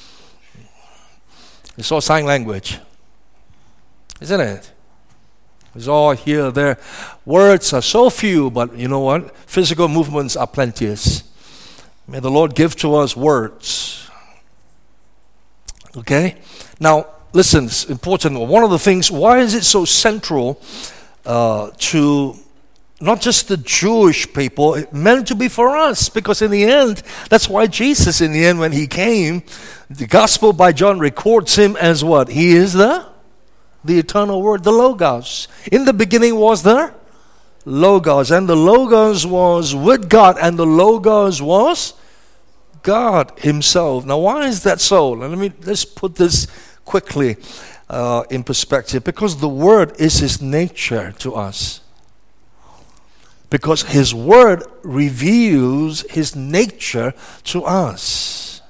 It's all sign language, isn't it? It's all here, there. Words are so few, but you know what? Physical movements are plenteous. May the Lord give to us words. Okay? Now, listen, it's important. One of the things, why is it so central to not just the Jewish people, it meant to be for us, because in the end, that's why Jesus, in the end, when he came, the Gospel by John records him as what? He is the eternal Word, the Logos. In the beginning was the Logos, and the Logos was with God, and the Logos was God himself. Now, why is that so? Let's put this quickly in perspective, because the Word is his nature to us. Because his Word reveals his nature to us.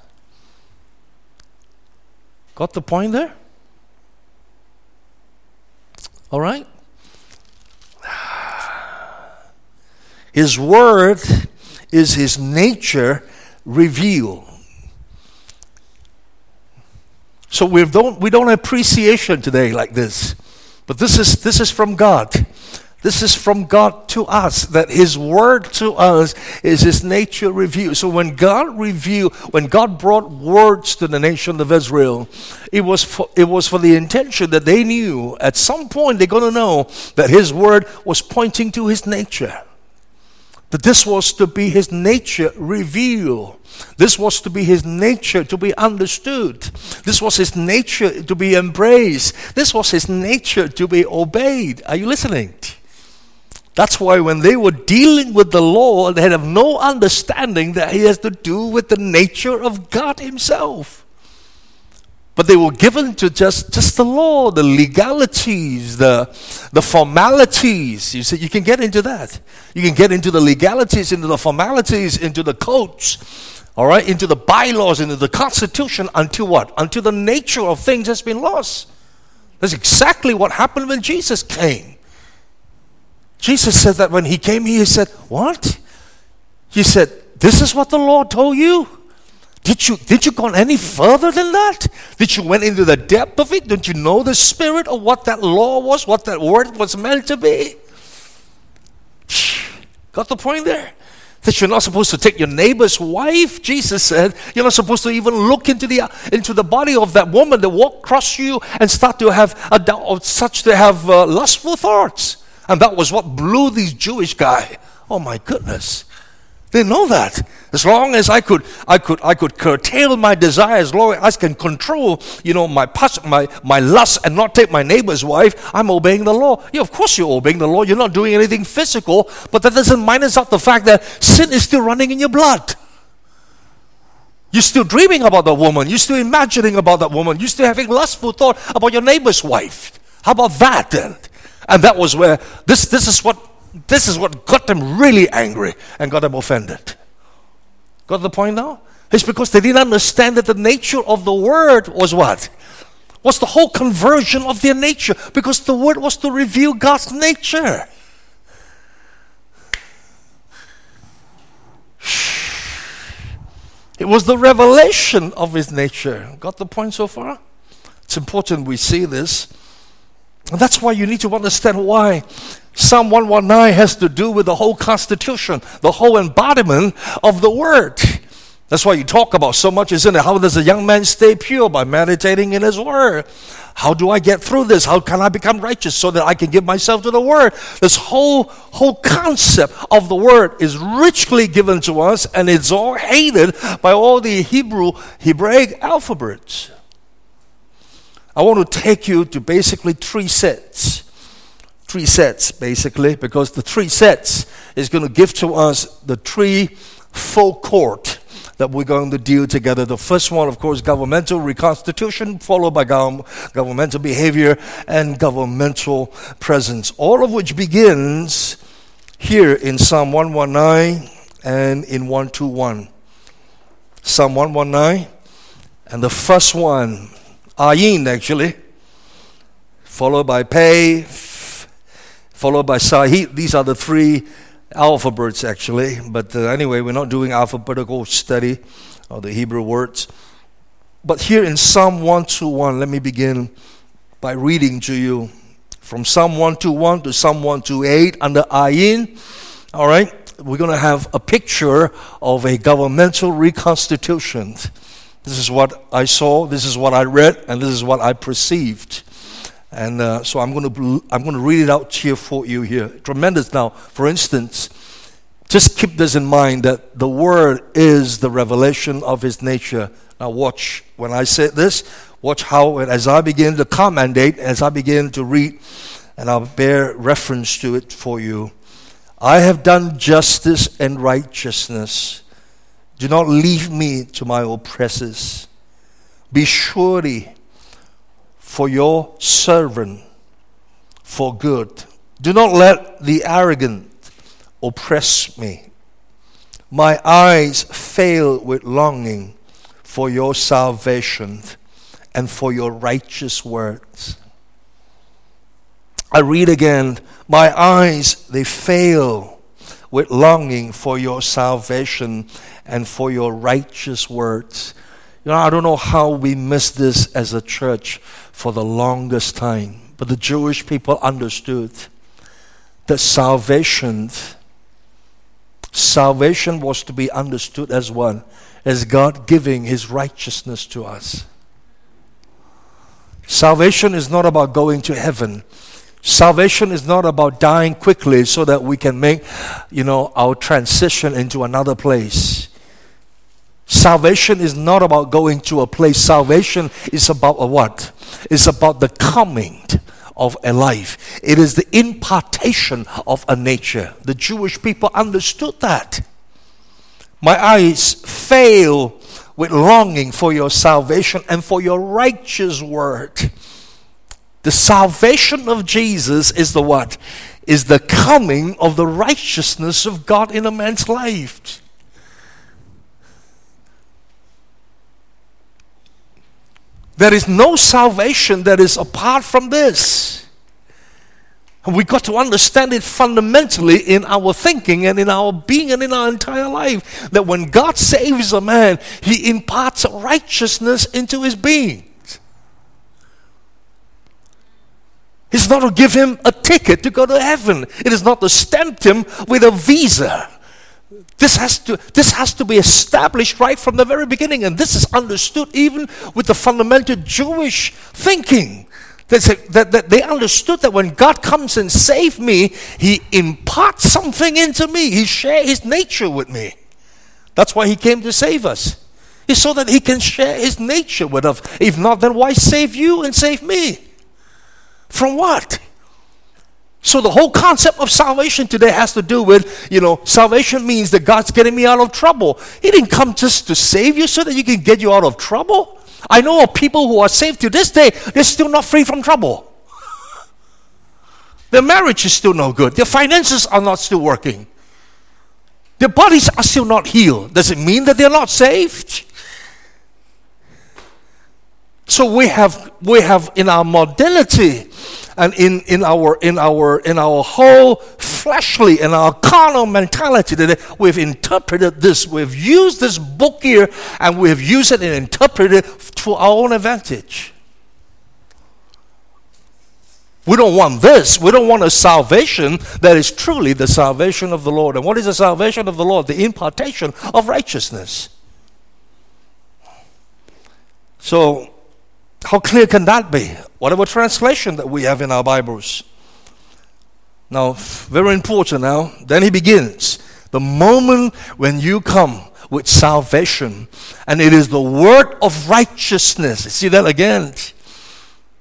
Got the point there? All right? His Word is his nature revealed. So we don't appreciation today like this. But this is from God. This is from God to us, that his word to us is his nature revealed. So when God brought words to the nation of Israel, it was for the intention that they knew at some point they're going to know that his word was pointing to his nature. That this was to be his nature revealed. This was to be his nature to be understood. This was his nature to be embraced. This was his nature to be obeyed. Are you listening? That's why when they were dealing with the law, they had no understanding that it has to do with the nature of God himself. But they were given to just the law, the legalities, the formalities. You see, you can get into that. You can get into the legalities, into the formalities, into the codes, all right, into the bylaws, into the Constitution, until what? Until the nature of things has been lost. That's exactly what happened when Jesus came. Jesus said that when he came, he said, what? He said, this is what the Lord told you? Did you go any further than that? Did you went into the depth of it? Did you know the spirit of what that law was, what that word was meant to be? Got the point there? That you're not supposed to take your neighbor's wife. Jesus said you're not supposed to even look into the body of that woman that walk across you and start to have lustful thoughts. And that was what blew these Jewish guy. Oh my goodness. They know that. As long as I could curtail my desires, as long as I can control, my lust and not take my neighbor's wife, I'm obeying the law. Yeah, of course you're obeying the law. You're not doing anything physical, but that doesn't minus out the fact that sin is still running in your blood. You're still dreaming about that woman. You're still imagining about that woman. You're still having lustful thought about your neighbor's wife. How about that then? And that was where this is what got them really angry and got them offended. Got the point now? It's because they didn't understand that the nature of the word was what? Was the whole conversion of their nature. Because the word was to reveal God's nature. It was the revelation of his nature. Got the point so far? It's important we see this. And that's why you need to understand why Psalm 119 has to do with the whole constitution, the whole embodiment of the word. That's why you talk about so much, isn't it? How does a young man stay pure? By meditating in his word. How do I get through this? How can I become righteous so that I can give myself to the word? This whole concept of the word is richly given to us, and it's all hated by all the Hebraic alphabets. I want to take you to basically three sets. Three sets, basically, because the three sets is going to give to us the three full court that we're going to deal together. The first one, of course, governmental reconstitution, followed by governmental behavior and governmental presence, all of which begins here in Psalm 119 and in 121. Psalm 119, and the first one, Ayin actually, followed by Pei, followed by Sahid. These are the three alphabets actually, but anyway, we're not doing alphabetical study of the Hebrew words. But here in Psalm 121, let me begin by reading to you from Psalm 121 to Psalm 128 under Ayin. All right, we're going to have a picture of a governmental reconstitution. This is what I saw, this is what I read, and this is what I perceived. And so I'm going to read it out here for you here. Tremendous. Now, for instance, just keep this in mind that the Word is the revelation of His nature. Now watch, when I say this, watch how, as I begin to commentate, as I begin to read, and I'll bear reference to it for you. I have done justice and righteousness. Do not leave me to my oppressors. Be surety for your servant for good. Do not let the arrogant oppress me. My eyes fail with longing for your salvation and for your righteous words. I read again, my eyes, they fail with longing for your salvation and for your righteous words. You know, I don't know how we missed this as a church for the longest time, but the Jewish people understood that salvation was to be understood as what? As God giving His righteousness to us. Salvation is not about going to heaven. Salvation is not about dying quickly so that we can make, our transition into another place. Salvation is not about going to a place. Salvation is about a what? It's about the coming of a life. It is the impartation of a nature. The Jewish people understood that. My eyes fail with longing for your salvation and for your righteous word. The salvation of Jesus is the what? Is the coming of the righteousness of God in a man's life. There is no salvation that is apart from this. And we got to understand it fundamentally in our thinking and in our being and in our entire life. That when God saves a man, He imparts righteousness into his being. It's not to give him a ticket to go to heaven. It is not to stamp him with a visa. This has to be established right from the very beginning, and this is understood even with the fundamental Jewish thinking. That they understood that when God comes and saves me, He imparts something into me. He shares His nature with me. That's why He came to save us. It's so that He can share His nature with us. If not, then why save you and save me? From what? So the whole concept of salvation today has to do with, salvation means that God's getting me out of trouble. He didn't come just to save you so that He can get you out of trouble. I know of people who are saved to this day, they're still not free from trouble. Their marriage is still no good. Their finances are not still working. Their bodies are still not healed. Does it mean that they're not saved? So we have in our modernity and in our whole fleshly and our carnal mentality that we've interpreted this, we've used this book here and we've used it and interpreted it to our own advantage. We don't want this. We don't want a salvation that is truly the salvation of the Lord. And what is the salvation of the Lord? The impartation of righteousness. So, how clear can that be? Whatever translation that we have in our Bibles. Now, very important now. Then he begins. The moment when you come with salvation, and it is the word of righteousness. See that again?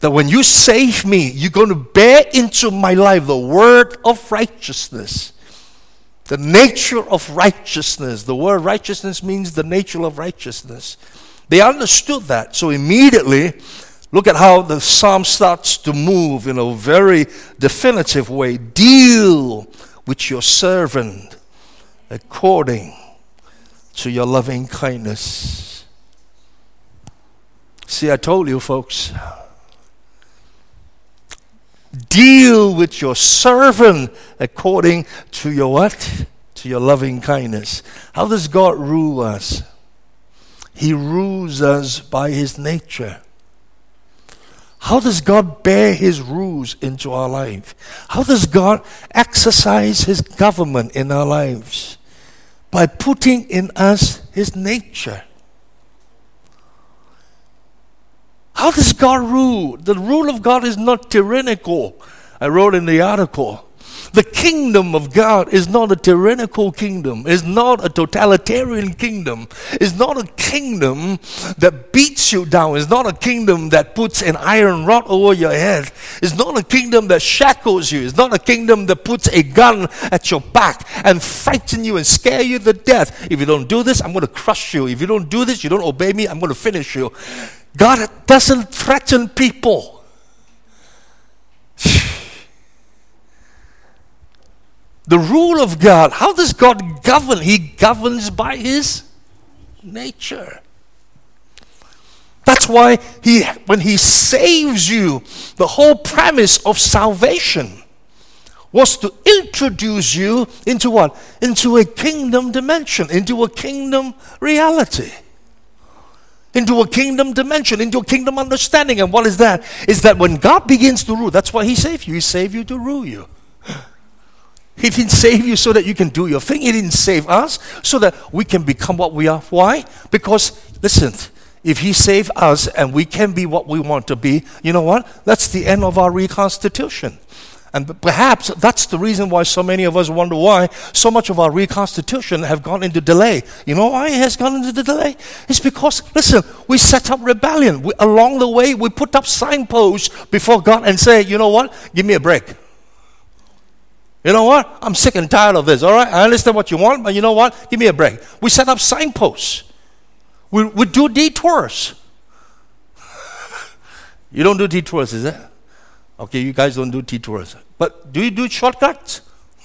that when you save me, you're going to bear into my life the word of righteousness. The nature of righteousness. The word righteousness means the nature of righteousness. They understood that. So immediately, look at how the psalm starts to move in a very definitive way. Deal with your servant according to your loving kindness. See, I told you, folks. Deal with your servant according to your what? To your loving kindness. How does God rule us? He rules us by His nature. How does God bear His rules into our life? How does God exercise His government in our lives? By putting in us His nature. How does God rule? The rule of God is not tyrannical. I wrote in the article, the kingdom of God is not a tyrannical kingdom. It's not a totalitarian kingdom. It's not a kingdom that beats you down. It's not a kingdom that puts an iron rod over your head. It's not a kingdom that shackles you. It's not a kingdom that puts a gun at your back and frighten you and scare you to death. If you don't do this, I'm going to crush you. If you don't do this, you don't obey me, I'm going to finish you. God doesn't threaten people. The rule of God, how does God govern? He governs by His nature. That's why when He saves you, the whole premise of salvation was to introduce you into what? Into a kingdom dimension, into a kingdom reality. Into a kingdom dimension, into a kingdom understanding. And what is that? Is that when God begins to rule, that's why He saved you. He saved you to rule you. He didn't save you so that you can do your thing. He didn't save us so that we can become what we are. Why? Because, listen, if He saved us and we can be what we want to be, you know what? That's the end of our reconstitution. And perhaps that's the reason why so many of us wonder why so much of our reconstitution have gone into delay. You know why it has gone into the delay? It's because, listen, we set up rebellion. Along the way, we put up signposts before God and say, you know what? Give me a break. You know what? I'm sick and tired of this, all right? I understand what you want, but you know what? Give me a break. We set up signposts. We do detours. You don't do detours, is it? Okay, you guys don't do detours. But do you do shortcuts?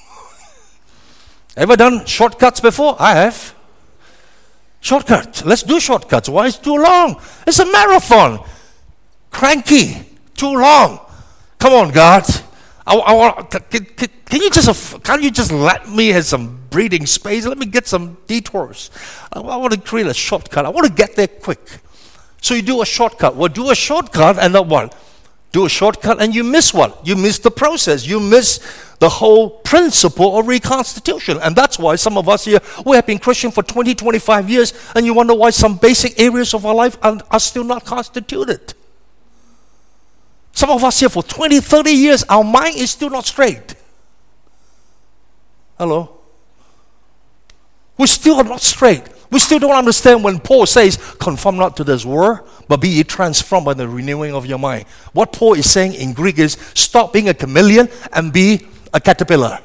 Ever done shortcuts before? I have. Shortcuts. Let's do shortcuts. Why is it too long? It's a marathon. Cranky. Too long. Come on, God. Can't you just let me have some breathing space? Let me get some detours. I want to create a shortcut. I want to get there quick. So you do a shortcut. Well, do a shortcut and then what? Do a shortcut and you miss what? You miss the process. You miss the whole principle of reconstitution. And that's why some of us here, we have been Christian for 20, 25 years, and you wonder why some basic areas of our life are still not constituted. Some of us here for 20, 30 years, our mind is still not straight. Hello? We still are not straight. We still don't understand when Paul says, conform not to this world, but be ye transformed by the renewing of your mind. What Paul is saying in Greek is, stop being a chameleon and be a caterpillar.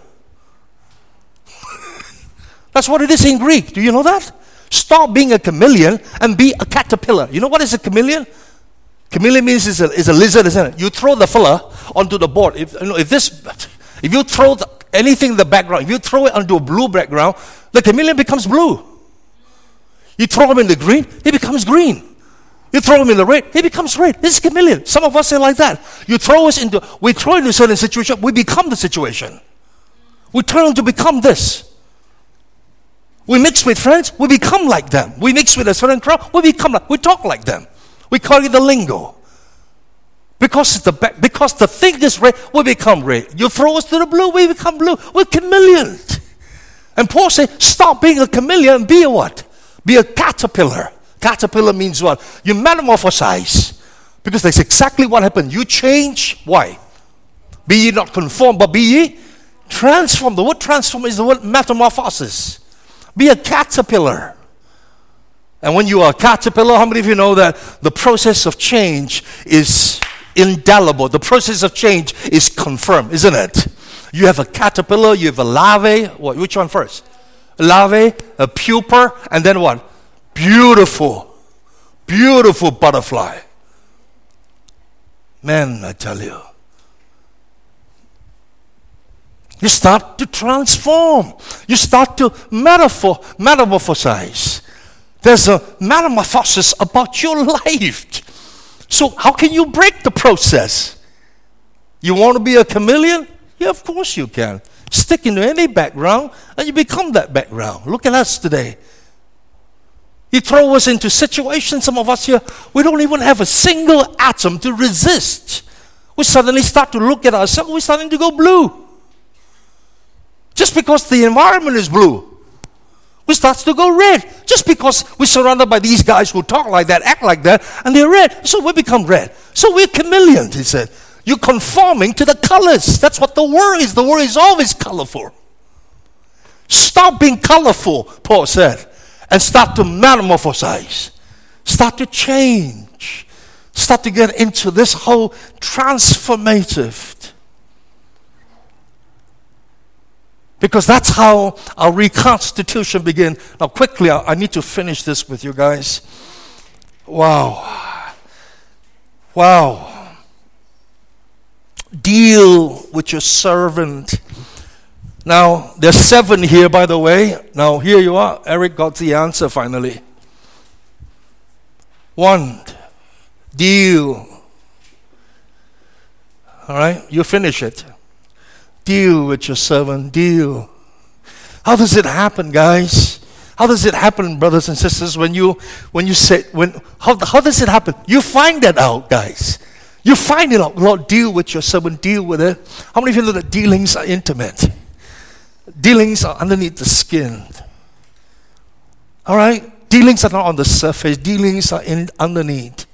That's what it is in Greek. Do you know that? Stop being a chameleon and be a caterpillar. You know what is a chameleon? Chameleon means it's a lizard, isn't it? You throw the fella onto the board. If you throw anything in the background, if you throw it onto a blue background, the chameleon becomes blue. You throw him in the green, he becomes green. You throw him in the red, he becomes red. This is chameleon. Some of us say like that. We throw into a certain situation, we become the situation. We turn to become this. We mix with friends, we become like them. We mix with a certain crowd, we talk like them. We call it the lingo. Because the thing is red, we become red. You throw us to the blue, we become blue. We're chameleons. And Paul said, stop being a chameleon and be a what? Be a caterpillar. Caterpillar means what? You metamorphosize. Because that's exactly what happened. You change. Why? Be ye not conformed, but be ye transformed. The word transform is the word metamorphosis. Be a caterpillar. And when you are a caterpillar, how many of you know that the process of change is indelible. The process of change is confirmed, isn't it? You have a caterpillar, you have a larvae. What? Which one first? A larvae, a pupa, and then what? Beautiful butterfly. Man, I tell you. You start to transform. You start to metamorphosize. There's a metamorphosis about your life. So how can you break the process? You want to be a chameleon? Yeah, of course you can. Stick into any background and you become that background. Look at us today. You throw us into situations, some of us here, we don't even have a single atom to resist. We suddenly start to look at ourselves, we're starting to go blue. Just because the environment is blue. We start to go red. Just because we're surrounded by these guys who talk like that, act like that, and they're red. So we become red. So we're chameleons, he said. You're conforming to the colors. That's what the word is. The word is always colorful. Stop being colorful, Paul said, and start to metamorphosize. Start to change. Start to get into this whole transformative. Because that's how our reconstitution begins. Now quickly, I need to finish this with you guys. Wow. Deal with your servant. Now, there's 7 here, by the way. Now, here you are. Eric got the answer finally. 1, deal. All right, you finish it. Deal with your servant, deal. How does it happen, guys? How does it happen, brothers and sisters, how does it happen? You find that out, guys. You find it out. Lord, deal with your servant, deal with it. How many of you know that dealings are intimate? Dealings are underneath the skin. All right? Dealings are not on the surface. Dealings are underneath.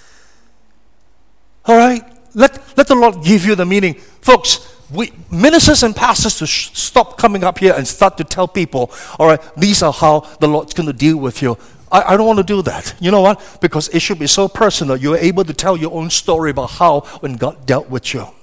All right? Let the Lord give you the meaning. Folks, we ministers and pastors to stop coming up here and start to tell people, all right, these are how the Lord's going to deal with you. I don't want to do that. You know what? Because it should be so personal. You're able to tell your own story about how when God dealt with you.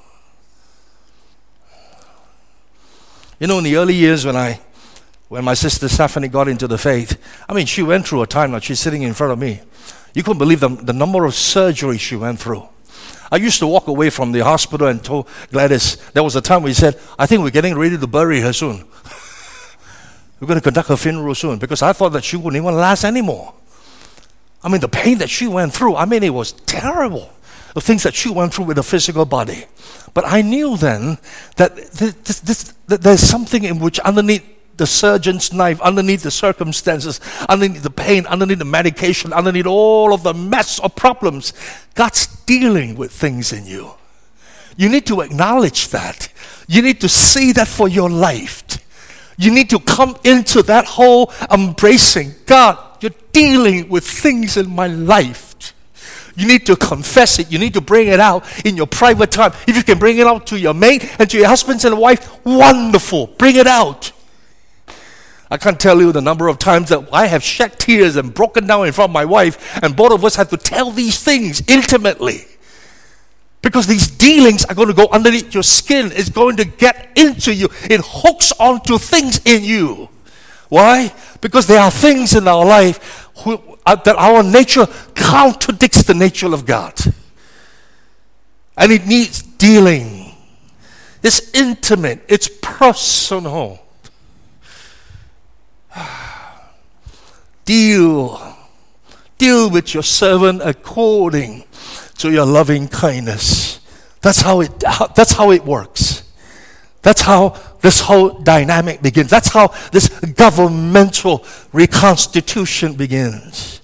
You know, in the early years when my sister Stephanie got into the faith, I mean, she went through a time like she's sitting in front of me. You couldn't believe the number of surgeries she went through. I used to walk away from the hospital and told Gladys, there was a time we said, I think we're getting ready to bury her soon. We're going to conduct her funeral soon, because I thought that she wouldn't even last anymore. I mean, the pain that she went through, I mean, it was terrible. The things that she went through with her physical body. But I knew then that there's something in which underneath the surgeon's knife, underneath the circumstances, underneath the pain, underneath the medication, underneath all of the mess of problems, God's dealing with things in you. You need to acknowledge that. You need to see that for your life. You need to come into that whole embracing. God, you're dealing with things in my life. You need to confess it. You need to bring it out in your private time. If you can bring it out to your mate and to your husbands and wife, wonderful. Bring it out. I can't tell you the number of times that I have shed tears and broken down in front of my wife, and both of us have to tell these things intimately. Because these dealings are going to go underneath your skin. It's going to get into you. It hooks onto things in you. Why? Because there are things in our life that our nature contradicts the nature of God. And it needs dealing. It's intimate. It's personal. Deal with your servant according to your loving kindness. That's how it works. That's how this whole dynamic begins. That's how this governmental reconstitution begins.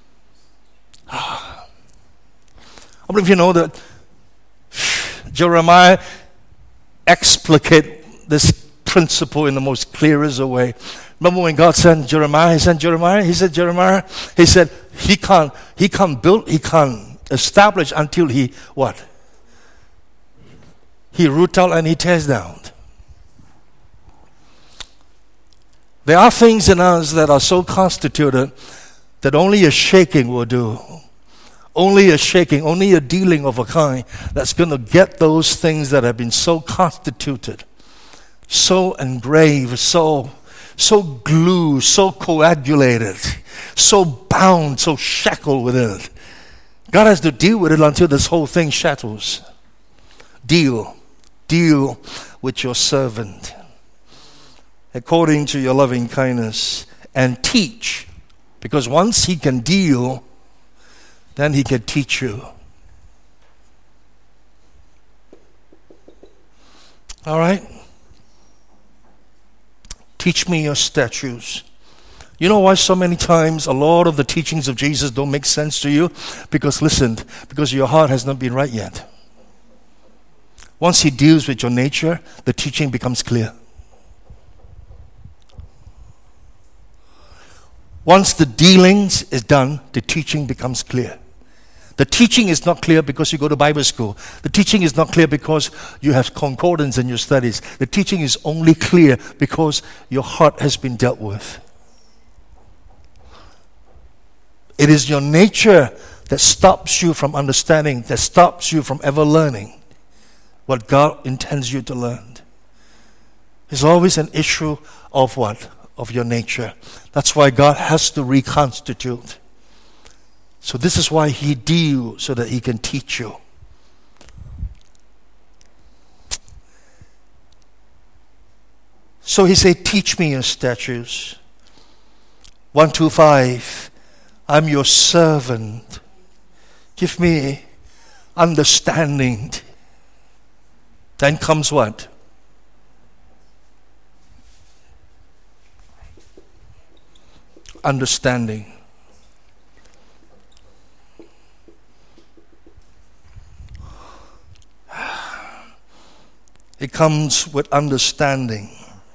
I don't know if you know that Jeremiah explicated this principle in the most clearest way. Remember when God sent Jeremiah? He said, Jeremiah, he can't establish until he what? He roots out and he tears down. There are things in us that are so constituted that only a shaking will do. Only a shaking, only a dealing of a kind that's going to get those things that have been so constituted, so engraved, so glued, so coagulated, so bound, so shackled with it. God has to deal with it until this whole thing shatters. Deal with your servant according to your loving kindness, and teach, because once he can deal, then he can teach you. All right? Teach me your statutes. You know why so many times a lot of the teachings of Jesus don't make sense to you? Because your heart has not been right yet. Once he deals with your nature, the teaching becomes clear. Once the dealings is done, the teaching becomes clear. The teaching is not clear because you go to Bible school. The teaching is not clear because you have concordance in your studies. The teaching is only clear because your heart has been dealt with. It is your nature that stops you from understanding, that stops you from ever learning what God intends you to learn. It's always an issue of what? Of your nature. That's why God has to reconstitute. So this is why he deals, so that he can teach you. So he said, teach me your statutes. 125, I'm your servant. Give me understanding. Then comes what? Understanding. It comes with understanding.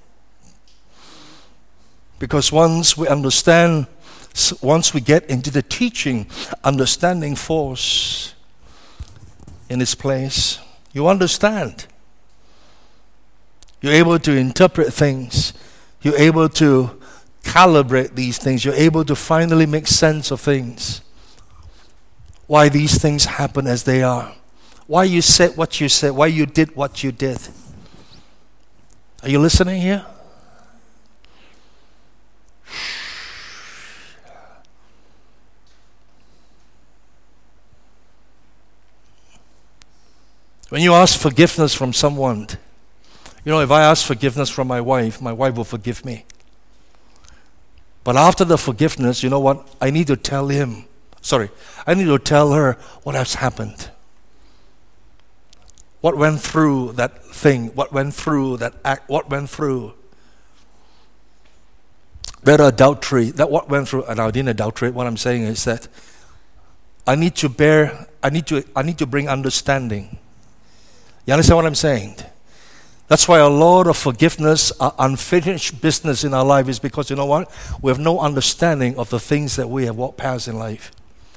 Because once we understand, once we get into the teaching, understanding falls in its place. You understand. You're able to interpret things. You're able to calibrate these things. You're able to finally make sense of things. Why these things happen as they are. Why you said what you said. Why you did what you did. Are you listening here? When you ask forgiveness from someone, if I ask forgiveness from my wife will forgive me. But after the forgiveness, you know what? I need to tell her what has happened. What went through that thing? What went through that act? What went through that adultery? That what went through? And I didn't adulterate. What I'm saying is that I need to bring understanding. You understand what I'm saying? That's why a lot of forgiveness are unfinished business in our life, is because you know what? We have no understanding of the things that we have walked past in life.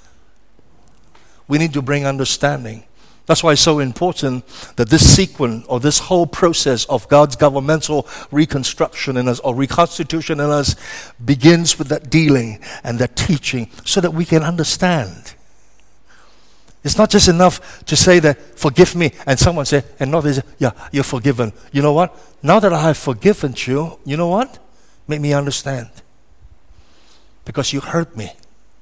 We need to bring understanding. That's why it's so important that this sequence or this whole process of God's governmental reconstruction in us or reconstitution in us begins with that dealing and that teaching so that we can understand. It's not just enough to say that, forgive me, and someone say, and not say, yeah, you're forgiven. You know what? Now that I have forgiven you, you know what? Make me understand. Because you hurt me.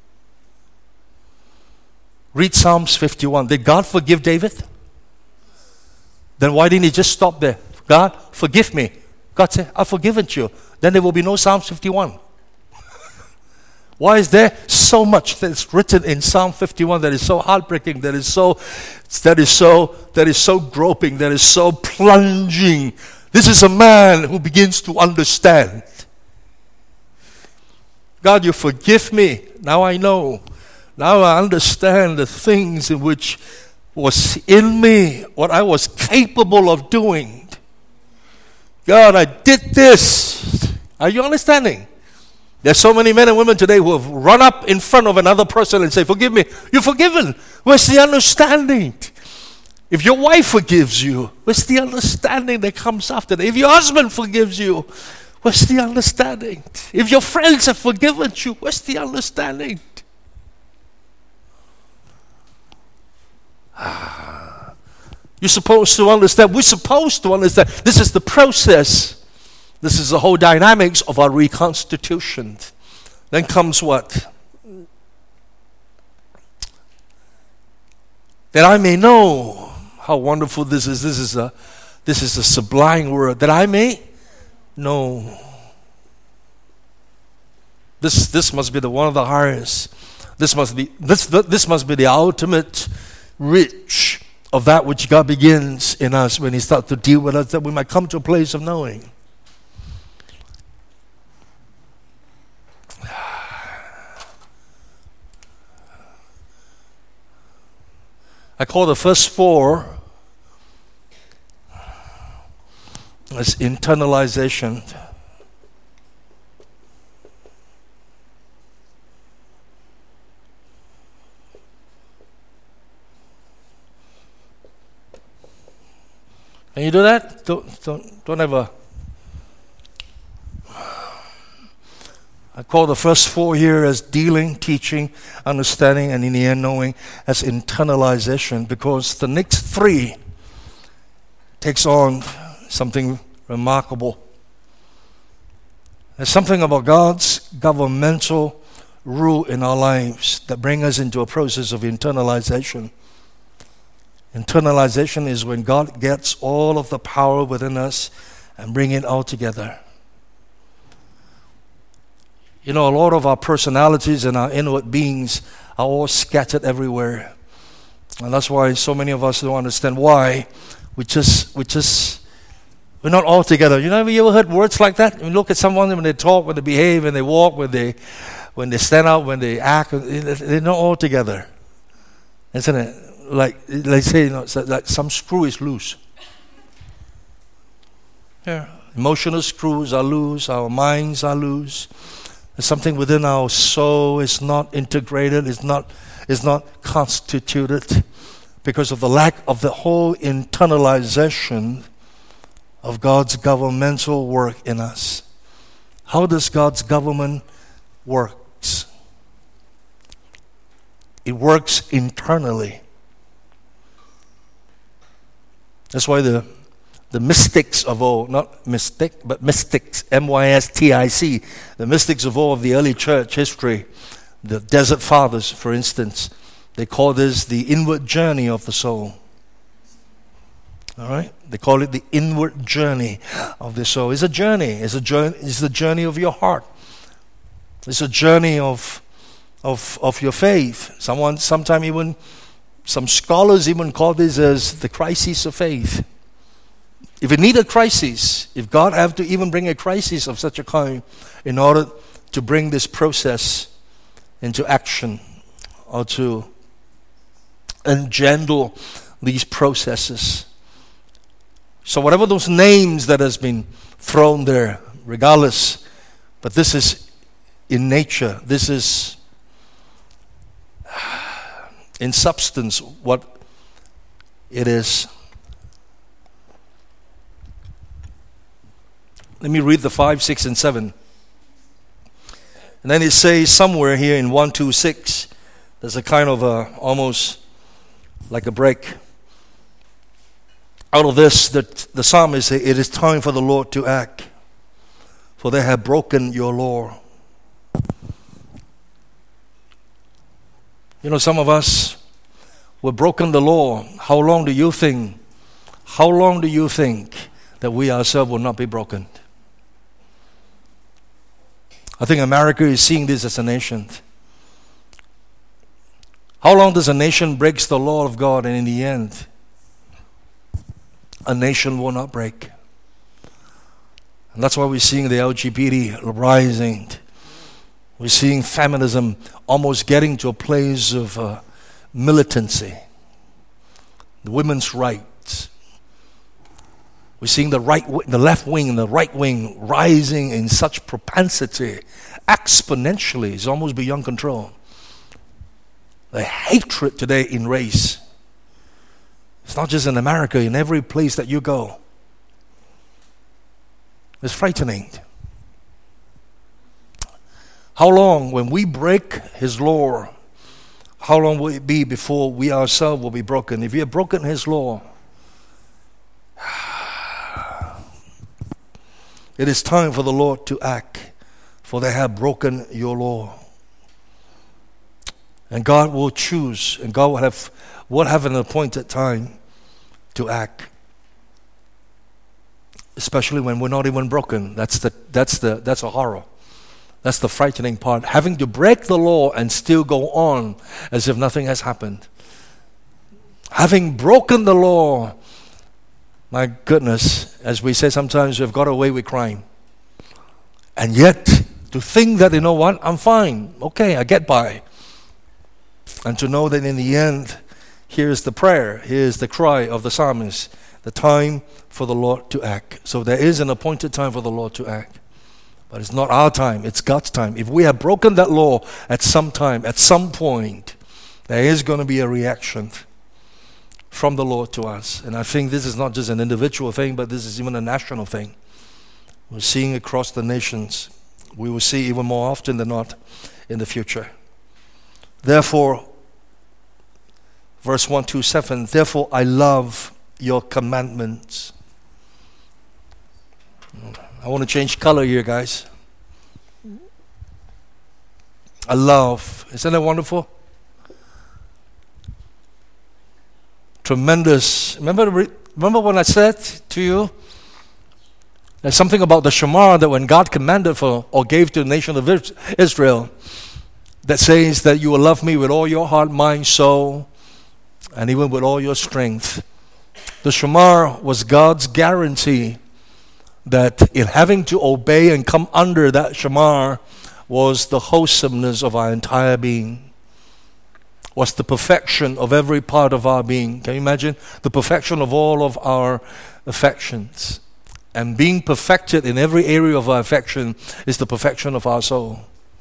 Read Psalms 51. Did God forgive David? Then why didn't he just stop there? God, forgive me. God said, I've forgiven you. Then there will be no Psalms 51. Why is there so much that's written in Psalm 51 that is so heartbreaking, that is so groping, that is so plunging? This is a man who begins to understand. God, you forgive me. Now I know. Now I understand the things in which was in me, what I was capable of doing. God, I did this. Are you understanding? There's so many men and women today who have run up in front of another person and say, forgive me. You're forgiven. Where's the understanding? If your wife forgives you, where's the understanding that comes after that? If your husband forgives you, where's the understanding? If your friends have forgiven you, where's the understanding? You're supposed to understand. We're supposed to understand. This is the process. This is the whole dynamics of our reconstitution. Then comes what? That I may know how wonderful this is. This is a sublime word. That I may know. This must be the one of the highest. This must be the ultimate reach of that which God begins in us when He starts to deal with us, that we might come to a place of knowing. I call the first four as internalization. Can you do that? Don't ever. I call the first four here as dealing, teaching, understanding, and in the end knowing as internalization, because the next three takes on something remarkable. There's something about God's governmental rule in our lives that bring us into a process of internalization. Internalization is when God gets all of the power within us and bring it all together. You know, a lot of our personalities and our inward beings are all scattered everywhere. And that's why so many of us don't understand why we're not all together. You know, have you ever heard words like that? You look at someone when they talk, when they behave, when they walk, when they stand up, when they act, they're not all together. Isn't it? Like they say, you know, it's like some screw is loose. Yeah. Emotional screws are loose, our minds are loose. There's something within our soul is not integrated, is not constituted because of the lack of the whole internalization of God's governmental work in us. How does God's government work? It works internally. That's why the mystics of old, not mystic, but mystics, M-Y-S-T-I-C, the mystics of all of the early church history, the Desert Fathers, for instance, they call this the inward journey of the soul. All right? They call it the inward journey of the soul. It's a journey. It's the journey of your heart. It's a journey of your faith. Some scholars even call this as the crisis of faith. If you need a crisis, if God have to even bring a crisis of such a kind in order to bring this process into action or to engender these processes. So whatever those names that has been thrown there, regardless, but this is in nature, this is in substance what it is. Let me read the 5, 6, and 7. And then it says somewhere here in 1, 2, 6, there's a kind of almost like a break. Out of this, the psalmist says, it is time for the Lord to act, for they have broken your law. You know, some of us, we've broken the law. How long do you think that we ourselves will not be broken? I think America is seeing this as a nation. How long does a nation breaks the law of God, and in the end, a nation will not break? And that's why we're seeing the LGBT rising. We're seeing feminism almost getting to a place of militancy. The women's rights. We're seeing the left wing and the right wing rising in such propensity, exponentially. It's almost beyond control. The hatred today in race. It's not just in America, in every place that you go. It's frightening. How long, when we break His law, how long will it be before we ourselves will be broken? If we have broken His law, It is time for the Lord to act, for they have broken your law. And God will choose, and God will have an appointed time to act. Especially when we're not even broken. That's a horror. That's the frightening part. Having to break the law and still go on as if nothing has happened. Having broken the law, my goodness, as we say sometimes, we've got away with crime. And yet, to think that, you know what, I'm fine. Okay, I get by. And to know that in the end, here's the prayer, here's the cry of the psalmist, the time for the Lord to act. So there is an appointed time for the Lord to act. But it's not our time, it's God's time. If we have broken that law at some time, at some point, there is going to be a reaction from the Lord to us. And I think this is not just an individual thing, but this is even a national thing. We're seeing across the nations. We will see even more often than not in the future. Therefore, verse 127, therefore I love your commandments. I want to change color here, guys. I love. Isn't that wonderful? Tremendous. Remember when I said to you, there's something about the Shema that when God commanded for or gave to the nation of Israel that says that you will love me with all your heart, mind, soul, and even with all your strength. The Shema was God's guarantee that in having to obey and come under that Shema was the wholesomeness of our entire being. Was the perfection of every part of our being. Can you imagine? The perfection of all of our affections. And being perfected in every area of our affection is the perfection of our soul.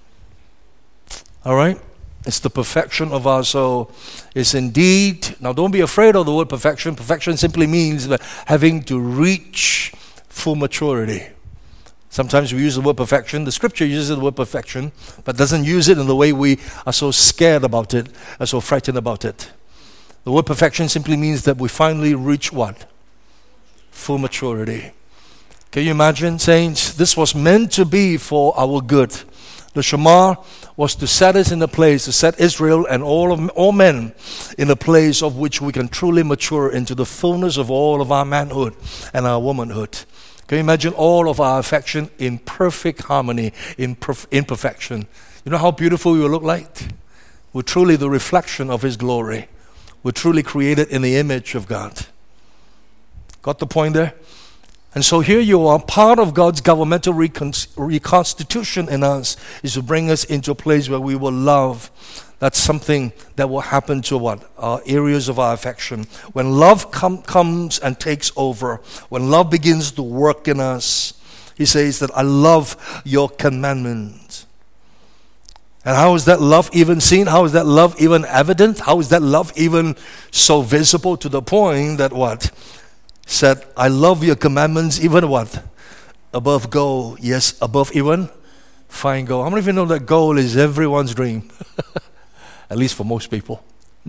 All right? It's the perfection of our soul. It's indeed, now don't be afraid of the word perfection. Perfection simply means that having to reach full maturity. Sometimes we use the word perfection. The scripture uses the word perfection, but doesn't use it in the way we are so scared about it, are so frightened about it. The word perfection simply means that we finally reach what? Full maturity. Can you imagine, saints? This was meant to be for our good. The Shema was to set us in a place, to set Israel and all men in a place of which we can truly mature into the fullness of all of our manhood and our womanhood. Can you imagine all of our affection in perfect harmony, in perfection? You know how beautiful we will look like? We're truly the reflection of His glory. We're truly created in the image of God. Got the point there? And so here you are, part of God's governmental reconstitution in us is to bring us into a place where we will love. That's something that will happen to what? Our areas of our affection. When love comes and takes over, when love begins to work in us, He says that I love your commandments. And how is that love even seen? How is that love even evident? How is that love even so visible to the point that what? Said, I love your commandments even what? Above gold. Yes, above even fine gold. How many of you know that gold is everyone's dream? At least for most people.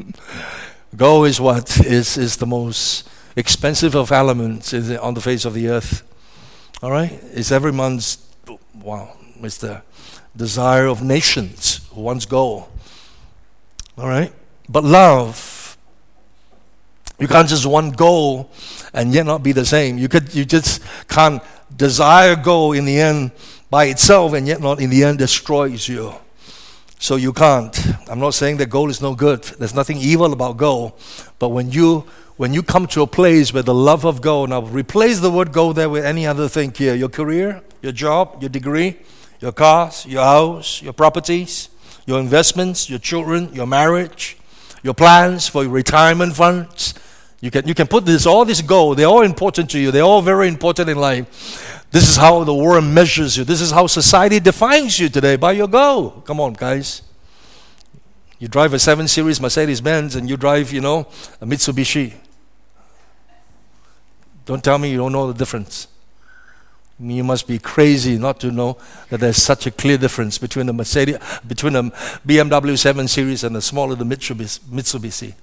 Gold is what? Is the most expensive of elements on the face of the earth. All right? It's every man's, wow, it's the desire of nations who wants gold. All right? But love, you can't just want gold and yet not be the same. You just can't desire gold in the end by itself and yet not in the end destroys you. So you can't. I'm not saying that gold is no good. There's nothing evil about gold. But when you come to a place where the love of gold, now replace the word gold there with any other thing here. Your career, your job, your degree, your cars, your house, your properties, your investments, your children, your marriage, your plans for your retirement funds. You can put all this gold. They're all important to you. They're all very important in life. This is how the world measures you. This is how society defines you today, by your gold. Come on, guys. You drive a 7 Series Mercedes-Benz and you drive, a Mitsubishi. Don't tell me you don't know the difference. You must be crazy not to know that there's such a clear difference between the BMW 7 Series and the smaller the Mitsubishi.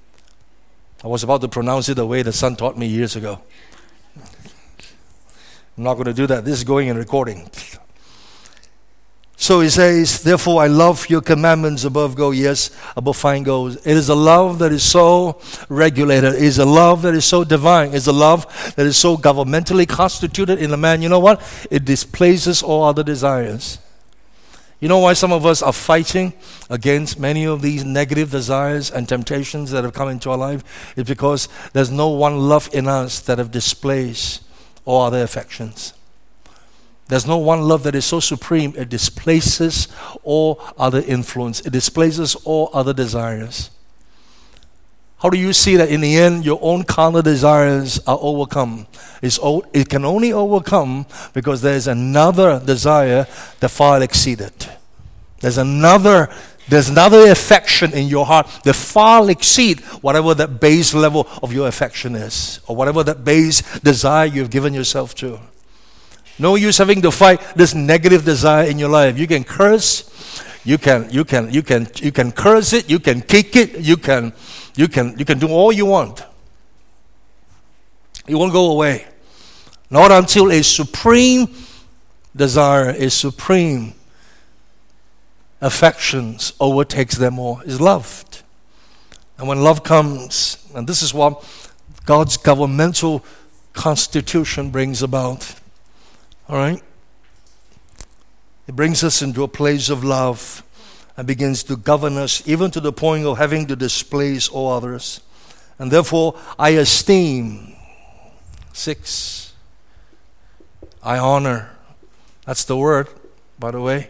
I was about to pronounce it the way the son taught me years ago. I'm not going to do that. This is going in recording. So he says, therefore I love your commandments above gold, yes, above fine gold. It is a love that is so regulated. It is a love that is so divine. It is a love that is so governmentally constituted in a man. You know what? It displaces all other desires. You know why some of us are fighting against many of these negative desires and temptations that have come into our life? It's because there's no one love in us that have displaced all other affections. There's no one love that is so supreme, it displaces all other influence. It displaces all other desires. How do you see that in the end your own carnal desires are overcome? It can only overcome because there's another desire that far exceeds it. There's another affection in your heart that far exceeds whatever that base level of your affection is, or whatever that base desire you've given yourself to. No use having to fight this negative desire in your life. You can curse, you can curse it, you can kick it, you can do all you want. It won't go away. Not until a supreme desire, a supreme affections overtakes them all. Is loved. And when love comes, and this is what God's governmental constitution brings about. All right? It brings us into a place of love and begins to govern us, even to the point of having to displace all others. And therefore, I esteem. 6. I honor. That's the word, by the way.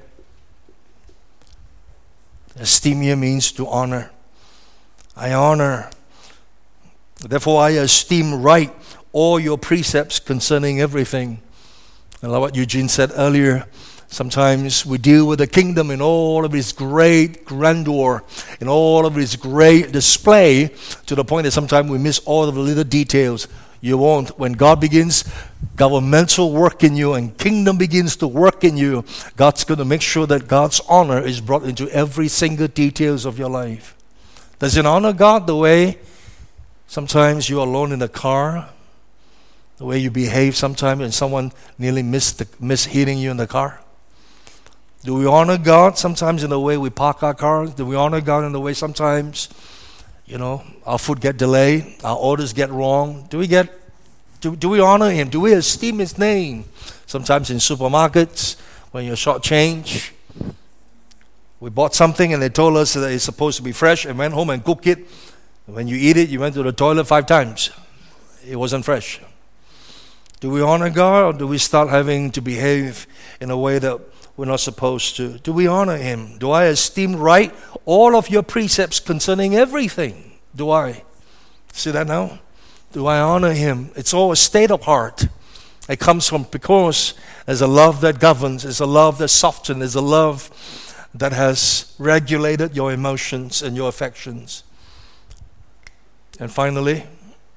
Esteem here means to honor. I honor. Therefore, I esteem right all your precepts concerning everything. And like what Eugene said earlier, sometimes we deal with the kingdom in all of its great grandeur, in all of its great display, to the point that sometimes we miss all of the little details. You won't. When God begins governmental work in you and kingdom begins to work in you, God's going to make sure that God's honor is brought into every single details of your life. Does it honor God the way sometimes you're alone in the car? The way you behave sometimes and someone nearly mishitting you in the car? Do we honor God sometimes in the way we park our cars? Do we honor God in the way sometimes, our food get delayed, our orders get wrong? Do we honor Him? Do we esteem His name? Sometimes in supermarkets, when you're short change, we bought something and they told us that it's supposed to be fresh and went home and cooked it. When you eat it, you went to the toilet 5 times. It wasn't fresh. Do we honor God, or do we start having to behave in a way that we're not supposed to? Do we honor Him? Do I esteem right all of your precepts concerning everything? Do I? See that now? Do I honor Him? It's all a state of heart. It comes from because there's a love that governs, there's a love that softens, there's a love that has regulated your emotions and your affections. And finally,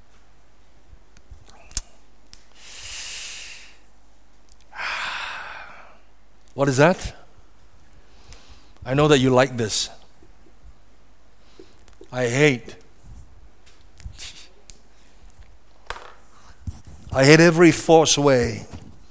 what is that? I know that you like this. I hate every forced way.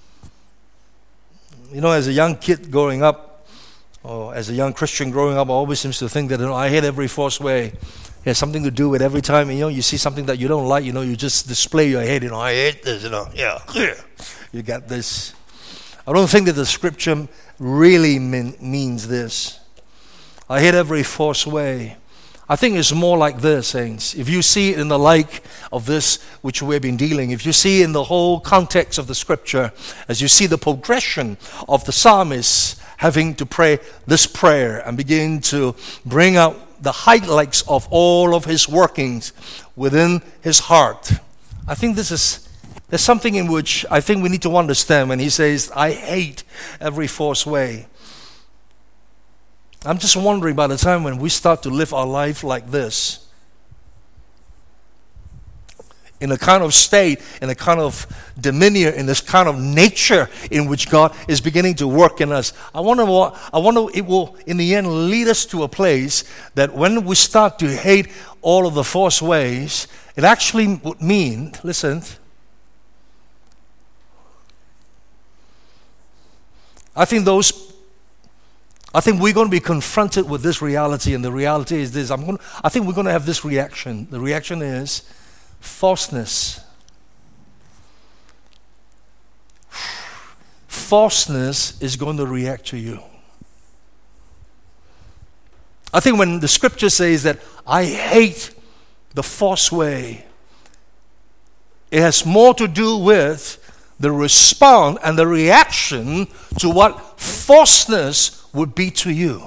As a young kid growing up, or as a young Christian growing up, I always seems to think that I hate every forced way. It has something to do with every time you see something that you don't like, you just display your hate. I hate this. You got this. I don't think that the scripture really means this. I hate every forced way. I think it's more like this, saints. If you see it in the light of this which we've been dealing, if you see in the whole context of the scripture, as you see the progression of the psalmist having to pray this prayer and begin to bring out the highlights of all of his workings within his heart, I think there's something in which I think we need to understand when he says, I hate every forced way. I'm just wondering, by the time when we start to live our life like this, in a kind of state, in a kind of demeanor, in this kind of nature in which God is beginning to work in us, I wonder it will in the end lead us to a place that when we start to hate all of the forced ways, it actually would mean, listen, I think we're going to be confronted with this reality, and the reality is this. I think we're going to have this reaction. The reaction is falseness. Falseness is going to react to you. I think when the scripture says that I hate the false way, it has more to do with the response and the reaction to what falseness would be to you.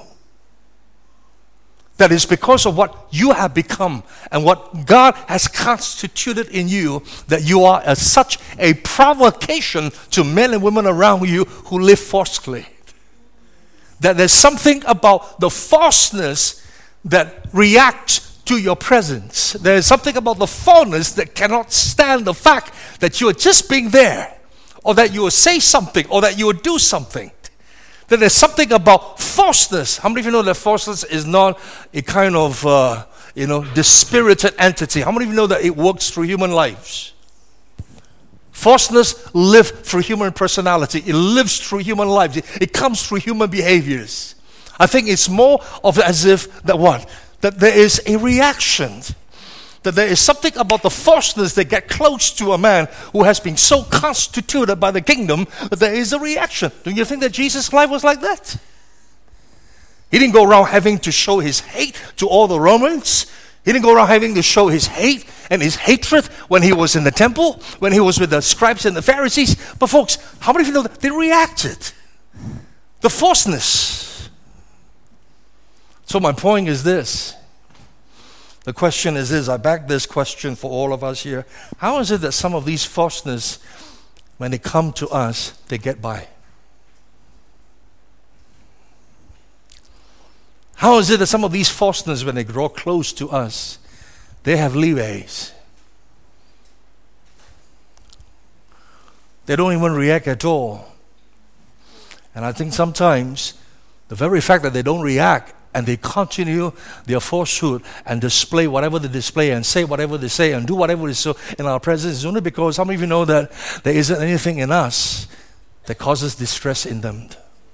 That is because of what you have become and what God has constituted in you, that you are as such a provocation to men and women around you who live falsely. That there's something about the falseness that reacts to your presence. There is something about the falseness that cannot stand the fact that you are just being there, or that you will say something, or that you will do something. That there's something about falseness. How many of you know that falseness is not a kind of, dispirited entity? How many of you know that it works through human lives? Falseness lives through human personality. It lives through human lives. It comes through human behaviors. I think it's more of as if that there is a reaction. That there is something about the falseness that get close to a man who has been so constituted by the kingdom that there is a reaction. Do you think that Jesus' life was like that? He didn't go around having to show his hate to all the Romans. He didn't go around having to show his hate and his hatred when he was in the temple, when he was with the scribes and the Pharisees. But folks, how many of you know that they reacted? The falseness. So my point is this. The question is this. I back this question for all of us here. How is it that some of these falseness, when they come to us, they get by? How is it that some of these falseness, when they draw close to us, they have leeways? They don't even react at all. And I think sometimes the very fact that they don't react and they continue their falsehood and display whatever they display and say whatever they say and do whatever they say in our presence is only because some of you know that there isn't anything in us that causes distress in them.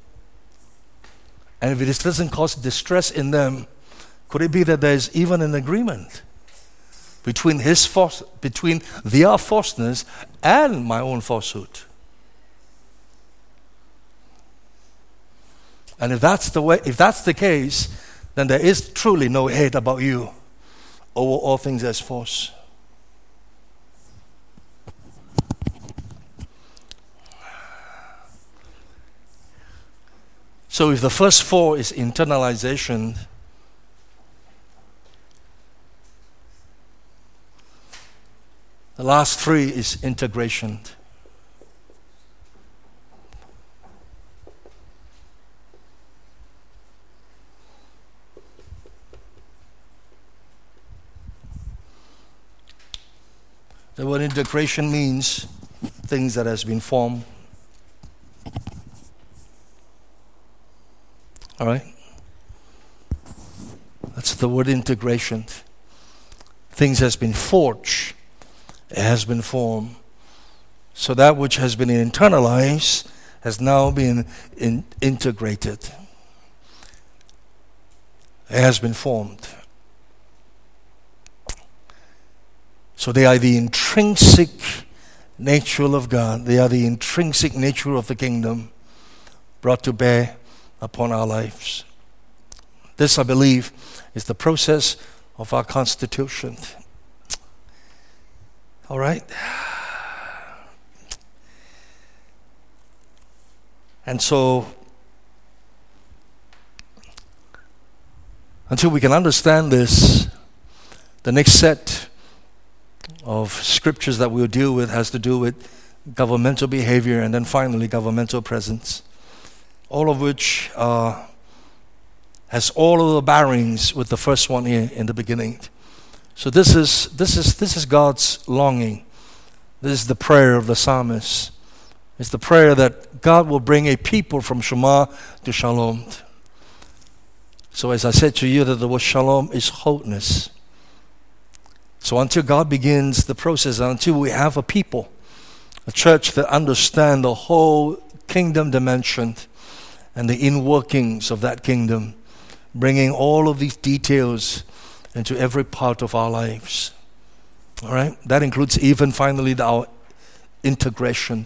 And if it doesn't cause distress in them, could it be that there's even an agreement between their falseness and my own falsehood? And if that's the case, then there is truly no hate about you over all things as false. So if the first four is internalization, the last three is integration. The word integration means things that has been formed. All right? That's the word integration. Things has been forged. It has been formed. So that which has been internalized has now been integrated. It has been formed. So they are the intrinsic nature of God. They are the intrinsic nature of the kingdom brought to bear upon our lives. This, I believe, is the process of our constitution. All right? And so, until we can understand this, the next set of scriptures that we'll deal with has to do with governmental behavior and then finally governmental presence, all of which has all of the bearings with the first one here in the beginning. So this is God's longing. This is the prayer of the psalmist. It's the prayer that God will bring a people from Shema to Shalom. So as I said to you, that the word Shalom is wholeness. So until God begins the process, until we have a people, a church that understand the whole kingdom dimension, and the inworkings of that kingdom, bringing all of these details into every part of our lives. All right? That includes even finally our integration.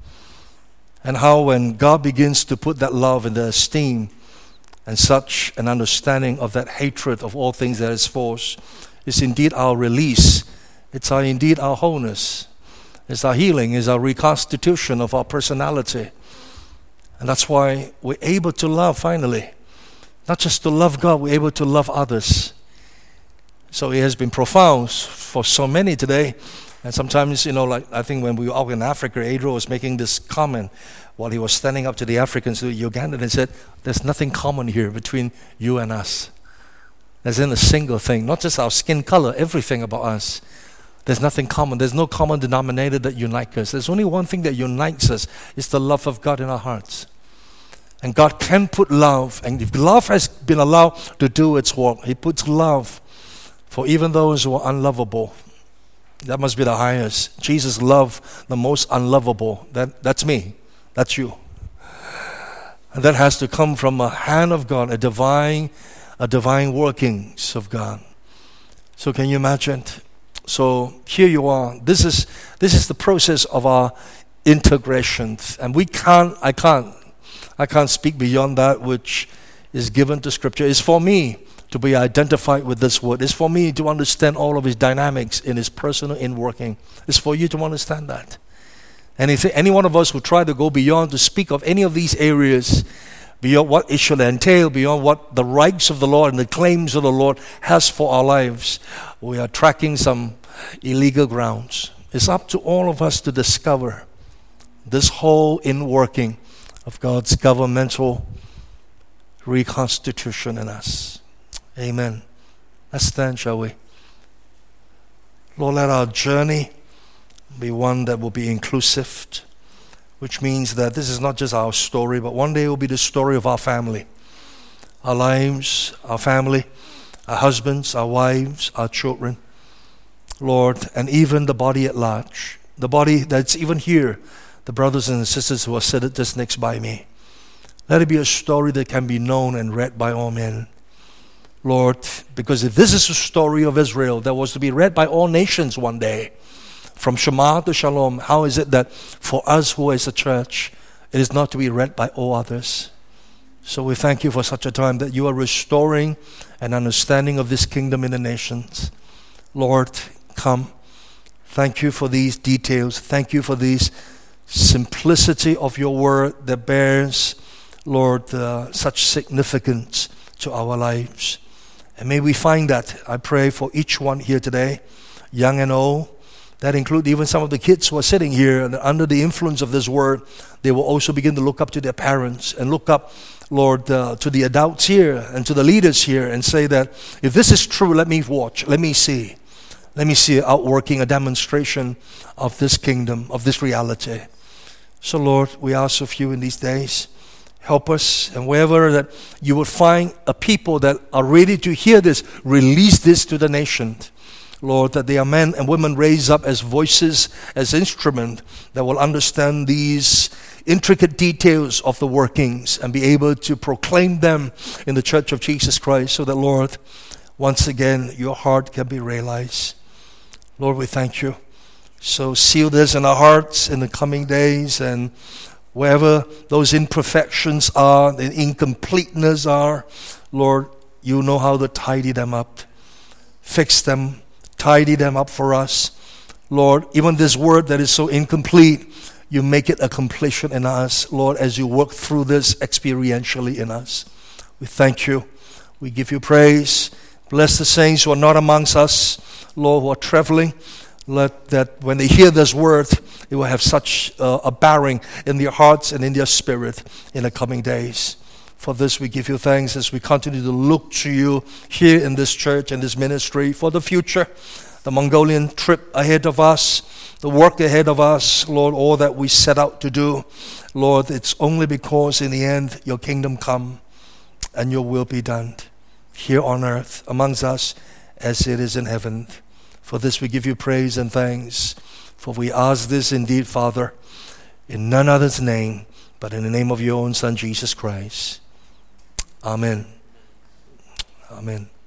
And how when God begins to put that love and the esteem and such an understanding of that hatred of all things that is false, is indeed our release. It's indeed our wholeness. It's our healing. It's our reconstitution of our personality. And that's why we're able to love finally. Not just to love God, we're able to love others. So it has been profound for so many today. And sometimes, like I think when we were out in Africa, Adriel was making this comment while he was standing up to the Africans, to Uganda, and said, there's nothing common here between you and us. There's in a single thing, not just our skin color, everything about us. There's nothing common. There's no common denominator that unites us. There's only one thing that unites us. It's the love of God in our hearts. And God can put love, and if love has been allowed to do its work, He puts love for even those who are unlovable. That must be the highest. Jesus loved the most unlovable. That's me. That's you. And that has to come from a hand of God, a divine workings of God. So can you imagine? So here you are. This is the process of our integration, and I can't speak beyond that which is given to Scripture. It's for me to be identified with this word. It's for me to understand all of His dynamics in His personal inworking. It's for you to understand that. And if any one of us who try to go beyond to speak of any of these areas, beyond what it should entail, beyond what the rights of the Lord and the claims of the Lord has for our lives, we are tracking some illegal grounds. It's up to all of us to discover this whole inworking of God's governmental reconstitution in us. Amen. Let's stand, shall we? Lord, let our journey be one that will be inclusive, which means that this is not just our story, but one day it will be the story of our family. Our lives, our family, our husbands, our wives, our children, Lord, and even the body at large. The body that's even here, the brothers and sisters who are seated just next by me. Let it be a story that can be known and read by all men. Lord, because if this is the story of Israel that was to be read by all nations one day, from Shema to Shalom, how is it that for us who is a church, it is not to be read by all others? So we thank you for such a time that you are restoring an understanding of this kingdom in the nations. Lord, come. Thank you for these details. Thank you for this simplicity of your word that bears, Lord, such significance to our lives. And may we find that, I pray, for each one here today, young and old. That includes even some of the kids who are sitting here, and under the influence of this word, they will also begin to look up to their parents and look up, Lord, to the adults here and to the leaders here and say that if this is true, let me watch, let me see outworking, a demonstration of this kingdom, of this reality. So Lord, we ask of you in these days, help us, and wherever that you would find a people that are ready to hear this, release this to the nation. Lord, that they are men and women raised up as voices, as instruments that will understand these intricate details of the workings and be able to proclaim them in the Church of Jesus Christ so that, Lord, once again, your heart can be realized. Lord, we thank you. So seal this in our hearts in the coming days, and wherever those imperfections are, the incompleteness are, Lord, you know how to tidy them up. Fix them. Tidy them up for us. Lord, even this word that is so incomplete, you make it a completion in us, Lord, as you work through this experientially in us. We thank you. We give you praise. Bless the saints who are not amongst us, Lord, who are traveling. Let that when they hear this word, it will have such a bearing in their hearts and in their spirit in the coming days. For this we give you thanks as we continue to look to you here in this church and this ministry for the future, the Mongolian trip ahead of us, the work ahead of us, Lord, all that we set out to do. Lord, it's only because in the end your kingdom come and your will be done here on earth amongst us as it is in heaven. For this we give you praise and thanks. For we ask this indeed, Father, in none other's name but in the name of your own Son, Jesus Christ. Amen. Amen.